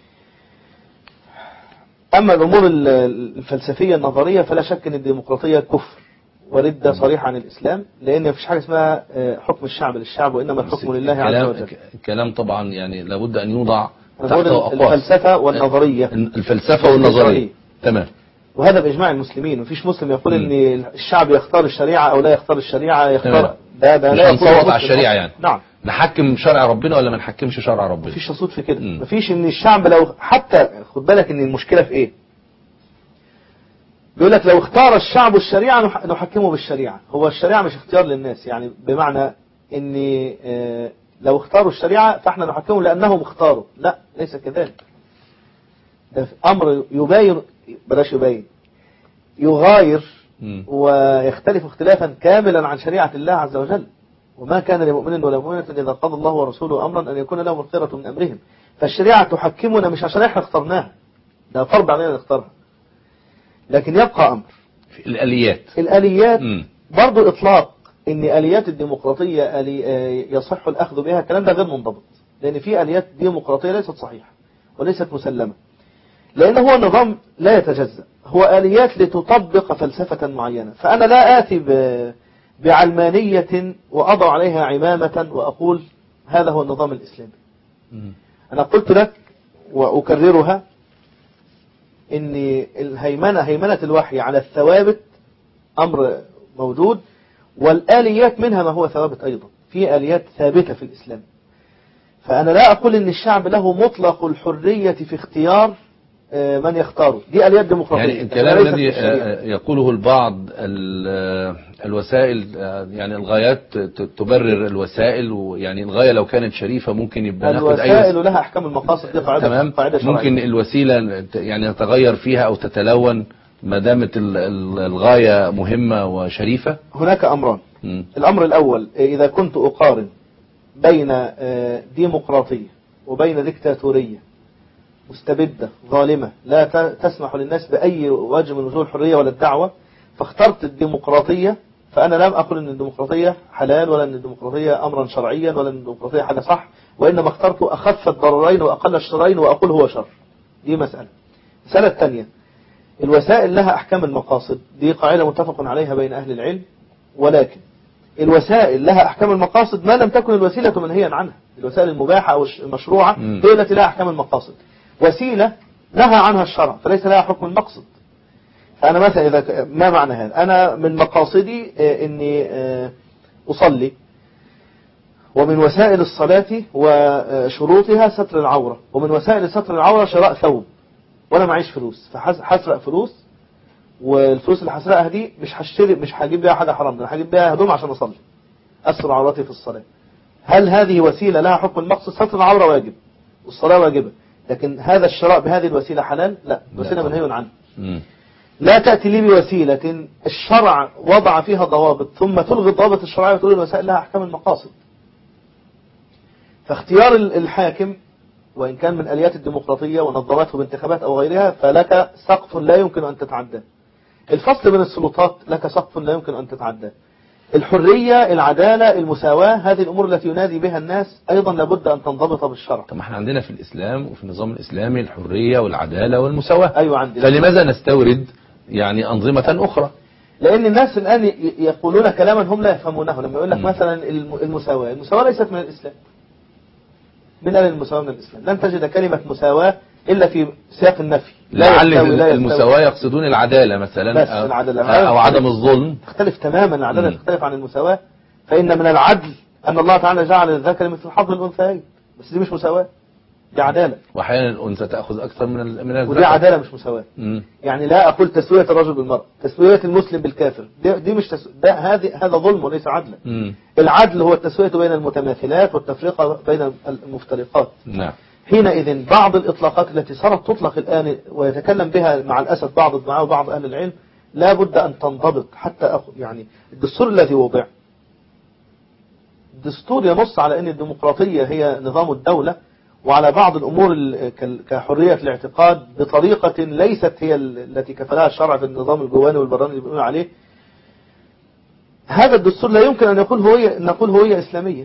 أما الأمور الفلسفية النظرية فلا شك أن الديمقراطية كفر وردة صريحة عن الإسلام، لأن مفيش حاجة اسمها حكم الشعب للشعب، وإنما الحكم لله عز وجل. الكلام طبعا يعني لابد أن يوضع تحت الفلسفة والنظرية. الفلسفة والنظرية. تمام. وهذا بإجماع المسلمين، مفيش مسلم يقول أن الشعب يختار الشريعة أو لا يختار الشريعة. يختار ده لا نصوت على الشريعة يعني. نعم. نحكم شرع ربنا ولا ما نحكمش شرع ربنا؟ مفيش صوت في كده. مفيش ان الشعب لو حتى خد بالك ان المشكلة في ايه؟ بيقول لك لو اختار الشعب الشريعة نحكمه بالشريعة. هو الشريعة مش اختيار للناس، يعني بمعنى ان لو اختاروا الشريعة فاحنا نحكمه لانهم اختاروا. لا، ليس كذلك. ده امر يغاير ويختلف اختلافا كاملا عن شريعة الله عز وجل. وما كان لمؤمن ولا مؤمنة إذا قضى الله ورسوله أمرا أن يكون لهم الخيرة من أمرهم. فالشريعة تحكمنا مش عشان احنا اخترناها، ده فرض علينا نختارها. لكن يبقى أمر الآليات برضو إطلاق إن آليات الديمقراطية يصح الأخذ بها، الكلام ده غير منضبط، لأن في آليات ديمقراطية ليست صحيحة وليست مسلمة، لأن هو النظام لا يتجزأ، هو آليات لتطبق فلسفة معينة. فأنا لا آتي بعلمانية وأضع عليها عمامة وأقول هذا هو النظام الإسلامي. أنا قلت لك وأكررها إن هيمنة الوحي على الثوابت أمر موجود، والآليات منها ما هو ثوابت أيضا، في آليات ثابتة في الإسلام. فأنا لا أقول إن الشعب له مطلق الحرية في اختيار من يختاره، دي آليات ديمقراطية. يعني الكلام الذي يقوله البعض الوسائل، يعني الغايات تبرر الوسائل، ويعني الغاية لو كانت شريفة ممكن يبقى ناخد الوسائل لها أحكام المقاصد، دي قاعدة شرعية. ممكن الوسيلة يعني تتغير فيها أو تتلون ما دامت الغاية مهمة وشريفة. هناك أمران. الأمر الأول، إذا كنت أقارن بين ديمقراطية وبين ديكتاتورية مستبدة ظالمة لا تسمح للناس بأي وجه من وجوه الحرية ولا الدعوة، فاخترت الديمقراطية، فأنا لم أقل أن الديمقراطية حلال ولا أن الديمقراطية أمرا شرعيا ولا أن الديمقراطية حاجة صح، وإنما اخترت أخف الضررين وأقل الشرين وأقول هو شر. دي مسألة. المسألة الثانية، الوسائل لها أحكام المقاصد، دي قاعدة متفق عليها بين أهل العلم، ولكن الوسائل لها أحكام المقاصد ما لم تكن الوسيلة منهيا عنها. الوسائل المباحة أو المشروعة هي التي لها أحكام المقاصد. وسيلة نهى عنها الشرع فليس لها حكم المقصد. فأنا مثلا إذا ما معنى هذا؟ أنا من مقاصدي إني أصلي، ومن وسائل الصلاة وشروطها ستر العورة، ومن وسائل ستر العورة شراء ثوب، وأنا معيش فلوس فحسرق فلوس، والفلوس اللي حسرقها دي مش هجيب بيها حاجة حرام، أنا هجيب بيها هدوم عشان أصلي أستر عورتي في الصلاة. هل هذه وسيلة لها حكم المقصد؟ ستر العورة واجب والصلاة واجبة، لكن هذا الشراء بهذه الوسيلة حلال؟ لا، الوسيلة منهي عنه. لا تأتي لي بوسيلة الشرع وضع فيها ضوابط ثم تلغي الضوابط الشرعية وتقول الوسائل لها أحكام المقاصد. فاختيار الحاكم وإن كان من آليات الديمقراطية ونظمته بانتخابات أو غيرها، فلك سقف لا يمكن أن تتعداه. الفصل بين السلطات لك سقف لا يمكن أن تتعداه. الحرية، العدالة، المساواة، هذه الأمور التي ينادي بها الناس أيضا لابد أن تنضبط بالشرع. طب احنا عندنا في الإسلام وفي النظام الإسلامي الحرية والعدالة والمساواة. أيوة عندنا. فلماذا نستورد يعني أنظمة أخرى؟ لأن الناس الآن يقولون كلاما هم لا يفهمونه. لما يقول لك مثلا المساواة ليست من الإسلام. من قال المساواة من الإسلام؟ لن تجد كلمة مساواة إلا في سياق النفي. لعل المساواة يقصدون العدالة مثلا، بس العدالة أو عدم الظلم. تختلف تماما. العدالة تختلف عن المساواة. فإن من العدل أن الله تعالى جعل الذكر مثل حظ الأنثيين، بس دي مش مساواة، دي عدالة. وأحيانا الأنثى تأخذ أكثر من الذكر، ودي عدالة مش مساواة. يعني لا أقول تسوية الرجل بالمرأة، تسوية المسلم بالكافر، دي مش ده هذا ظلم وليس عدلا. العدل هو التسوية بين المتماثلات والتفرقة بين المفترقات. نعم. حينئذ بعض الإطلاقات التي صارت تطلق الآن ويتكلم بها مع الأسف بعض الدعاة وبعض أهل العلم لا بد أن تنضبط. حتى يعني الدستور الذي وضع الدستور ينص على أن الديمقراطية هي نظام الدولة، وعلى بعض الأمور كحرية الاعتقاد بطريقة ليست هي التي كفلها الشرع في النظام الجواني والبراني اللي بيقولون عليه. هذا الدستور لا يمكن أن نقول هوية إسلامية.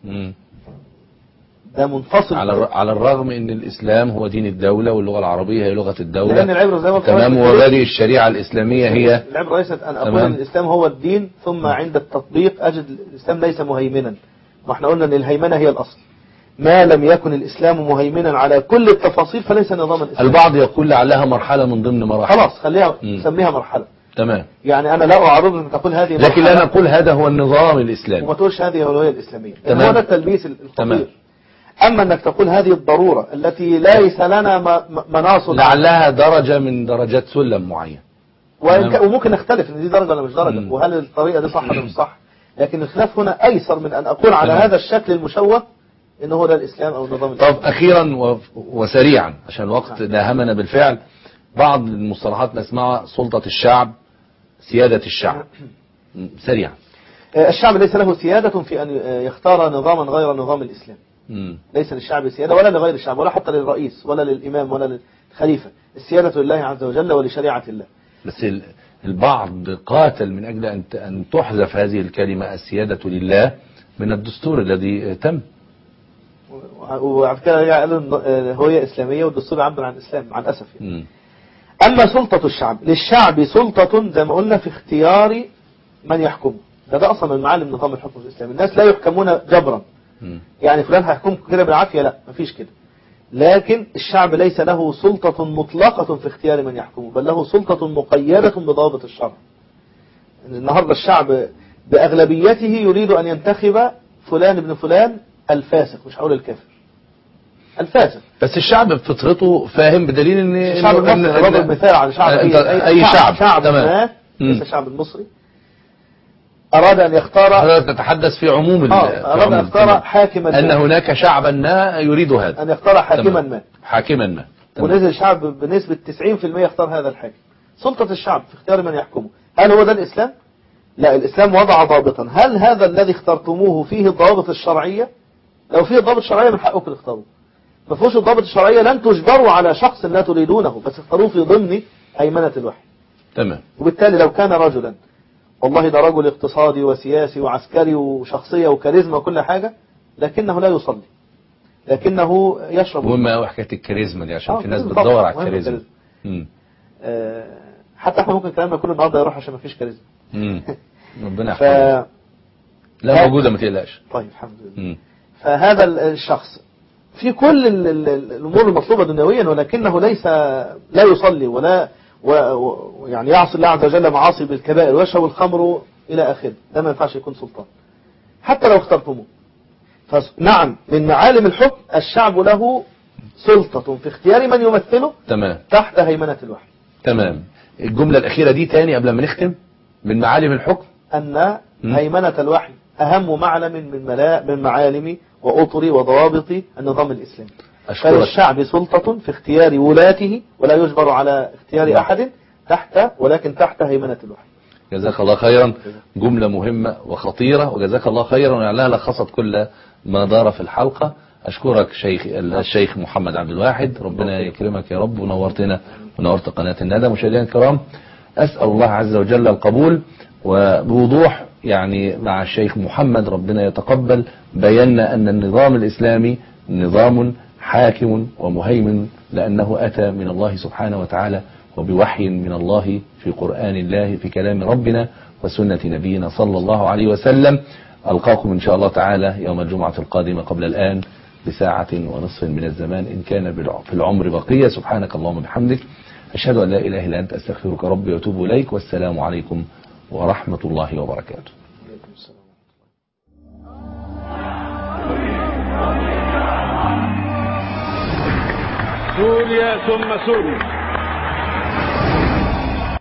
ده منفصل. على الرغم ان الاسلام هو دين الدولة واللغة العربية هي لغة الدولة، لأن العبرة زي ما تمام، ومبادئ الشريعة الاسلامية هي العبرة ليست ان اقول ان الاسلام هو الدين ثم عند التطبيق اجد الاسلام ليس مهيمنا. واحنا قلنا ان الهيمنة هي الاصل. ما لم يكن الاسلام مهيمنا على كل التفاصيل فليس نظاما اسلاميا. البعض يقول لعلها مرحلة من ضمن مراحل. خلاص خليها نسميها مرحلة. تمام. يعني انا لا اعرض ان تقول هذه مرحلة، لكن لا نقول هذا هو النظام الاسلامي، وما تقولش هذه هو الهوية الاسلامية. تمام. هو ده التلبيس الخطير. أما أنك تقول هذه الضرورة التي ليس لنا مناص لعلها درجة من درجات سلم معين، وممكن نختلف ان دي درجة ولا مش درجة، وهل الطريقة دي صح ولا مش صح. لكن الخلاف هنا أيسر من أن أقول على هذا الشكل المشوه إنه هو ده الإسلام أو النظام الإسلامي. طب أخيرا وسريعا عشان الوقت داهمنا بالفعل، بعض المصطلحات نسمعها: سلطة الشعب، سيادة الشعب. سريعا. الشعب ليس له سيادة في أن يختار نظاما غير نظام الإسلام. ليس للشعب سيادة ولا لغير الشعب، ولا حتى للرئيس ولا للإمام ولا للخليفة. السيادة لله عز وجل ولشريعة الله. بس البعض قاتل من أجل أن تحذف هذه الكلمة السيادة لله من الدستور الذي تم، وعلى كده قالوا هوية إسلامية والدستور يعبر عن الإسلام مع الأسف يعني. أما سلطة الشعب، للشعب سلطة زي ما قلنا في اختيار من يحكمه. ده أصلا من معالم نظام الحكم الإسلامي. الناس لا يحكمون جبرا، يعني فلان هيحكم كده بالعافية، لا مفيش كده. لكن الشعب ليس له سلطة مطلقة في اختيار من يحكمه، بل له سلطة مقيدة بضوابط الشرع. النهاردة الشعب بأغلبيته يريد أن ينتخب فلان ابن فلان الفاسق، مش هقول الكافر، الفاسق. بس الشعب بفطرته فاهم، بدليل ان الشعب المصري ضرب مثال على شعب أي شعب تمام، ليس الشعب المصري أراد أن يختار، تتحدث في عموم أراد أن يختار حاكما، أن هناك شعبا ما يريد هذا، أن يختار حاكما ما، ونزل الشعب بنسبة 90% يختار هذا الحاكم. سلطة الشعب في اختيار من يحكمه، هل هو ده الإسلام؟ لا، الإسلام وضع ضابطا. هل هذا الذي اخترتموه فيه الضوابط الشرعية؟ لو فيه الضوابط الشرعية من حقكم تختاروه. ما فيهوش الضوابط الشرعية لن تجبروا على شخص لا تريدونه، بس اختاروه في ضمن هيمنة الوحي. تمام. وبالتالي لو كان رجلا، والله ده رجل اقتصادي وسياسي وعسكري وشخصية وكاريزما وكل حاجة، لكنه لا يصلي، لكنه يشرب. مهمة قوي حكاية الكاريزما دي، عشان في ناس بتدور على الكاريزما. حتى احنا ممكن كلامنا كل النهارده يروح عشان ما فيش كاريزما. ربنا يحفظك. لا موجودة، ما تقلقش. طيب الحمد لله. فهذا الشخص في كل الأمور المطلوبة دنيويا، ولكنه لا يصلي ولا يعني يعصي الله عز وجل معاصي بالكبائر ويشرب الخمر إلى آخره، ده ما ينفعش يكون سلطان حتى لو اخترتموه. فنعم، من معالم الحكم الشعب له سلطة في اختيار من يمثله. تمام. تحت هيمنة الوحي. تمام. الجملة الأخيرة دي تاني قبل ما نختم. من معالم الحكم أن هيمنة الوحي أهم معلم من معالم وأطر وضوابط النظام الإسلامي. فللشعب سلطة في اختيار ولاته، ولا يجبر على اختيار أحد ولكن تحت هيمنة الوحي. جزاك الله خيرا. جملة مهمة وخطيرة، وجزاك الله خيرا، ولعلها لخصت كل ما دار في الحلقة. أشكرك الشيخ محمد عبد الواحد، ربنا يكرمك يا رب، ونورتنا ونورت قناة الندى. مشاهدينا الكرام، أسأل الله عز وجل القبول، وبوضوح يعني مع الشيخ محمد ربنا يتقبل، بينا أن النظام الإسلامي نظام حاكم ومهيمن، لأنه أتى من الله سبحانه وتعالى وبوحي من الله في قرآن الله في كلام ربنا وسنة نبينا صلى الله عليه وسلم. ألقاكم إن شاء الله تعالى يوم الجمعة القادمة قبل الآن بساعة ونصف من الزمان إن كان في العمر بقية. سبحانك اللهم وبحمدك، أشهد أن لا إله إلا أنت، أستغفرك ربي وأتوب إليك، والسلام عليكم ورحمة الله وبركاته. سوريا ثم سوريا.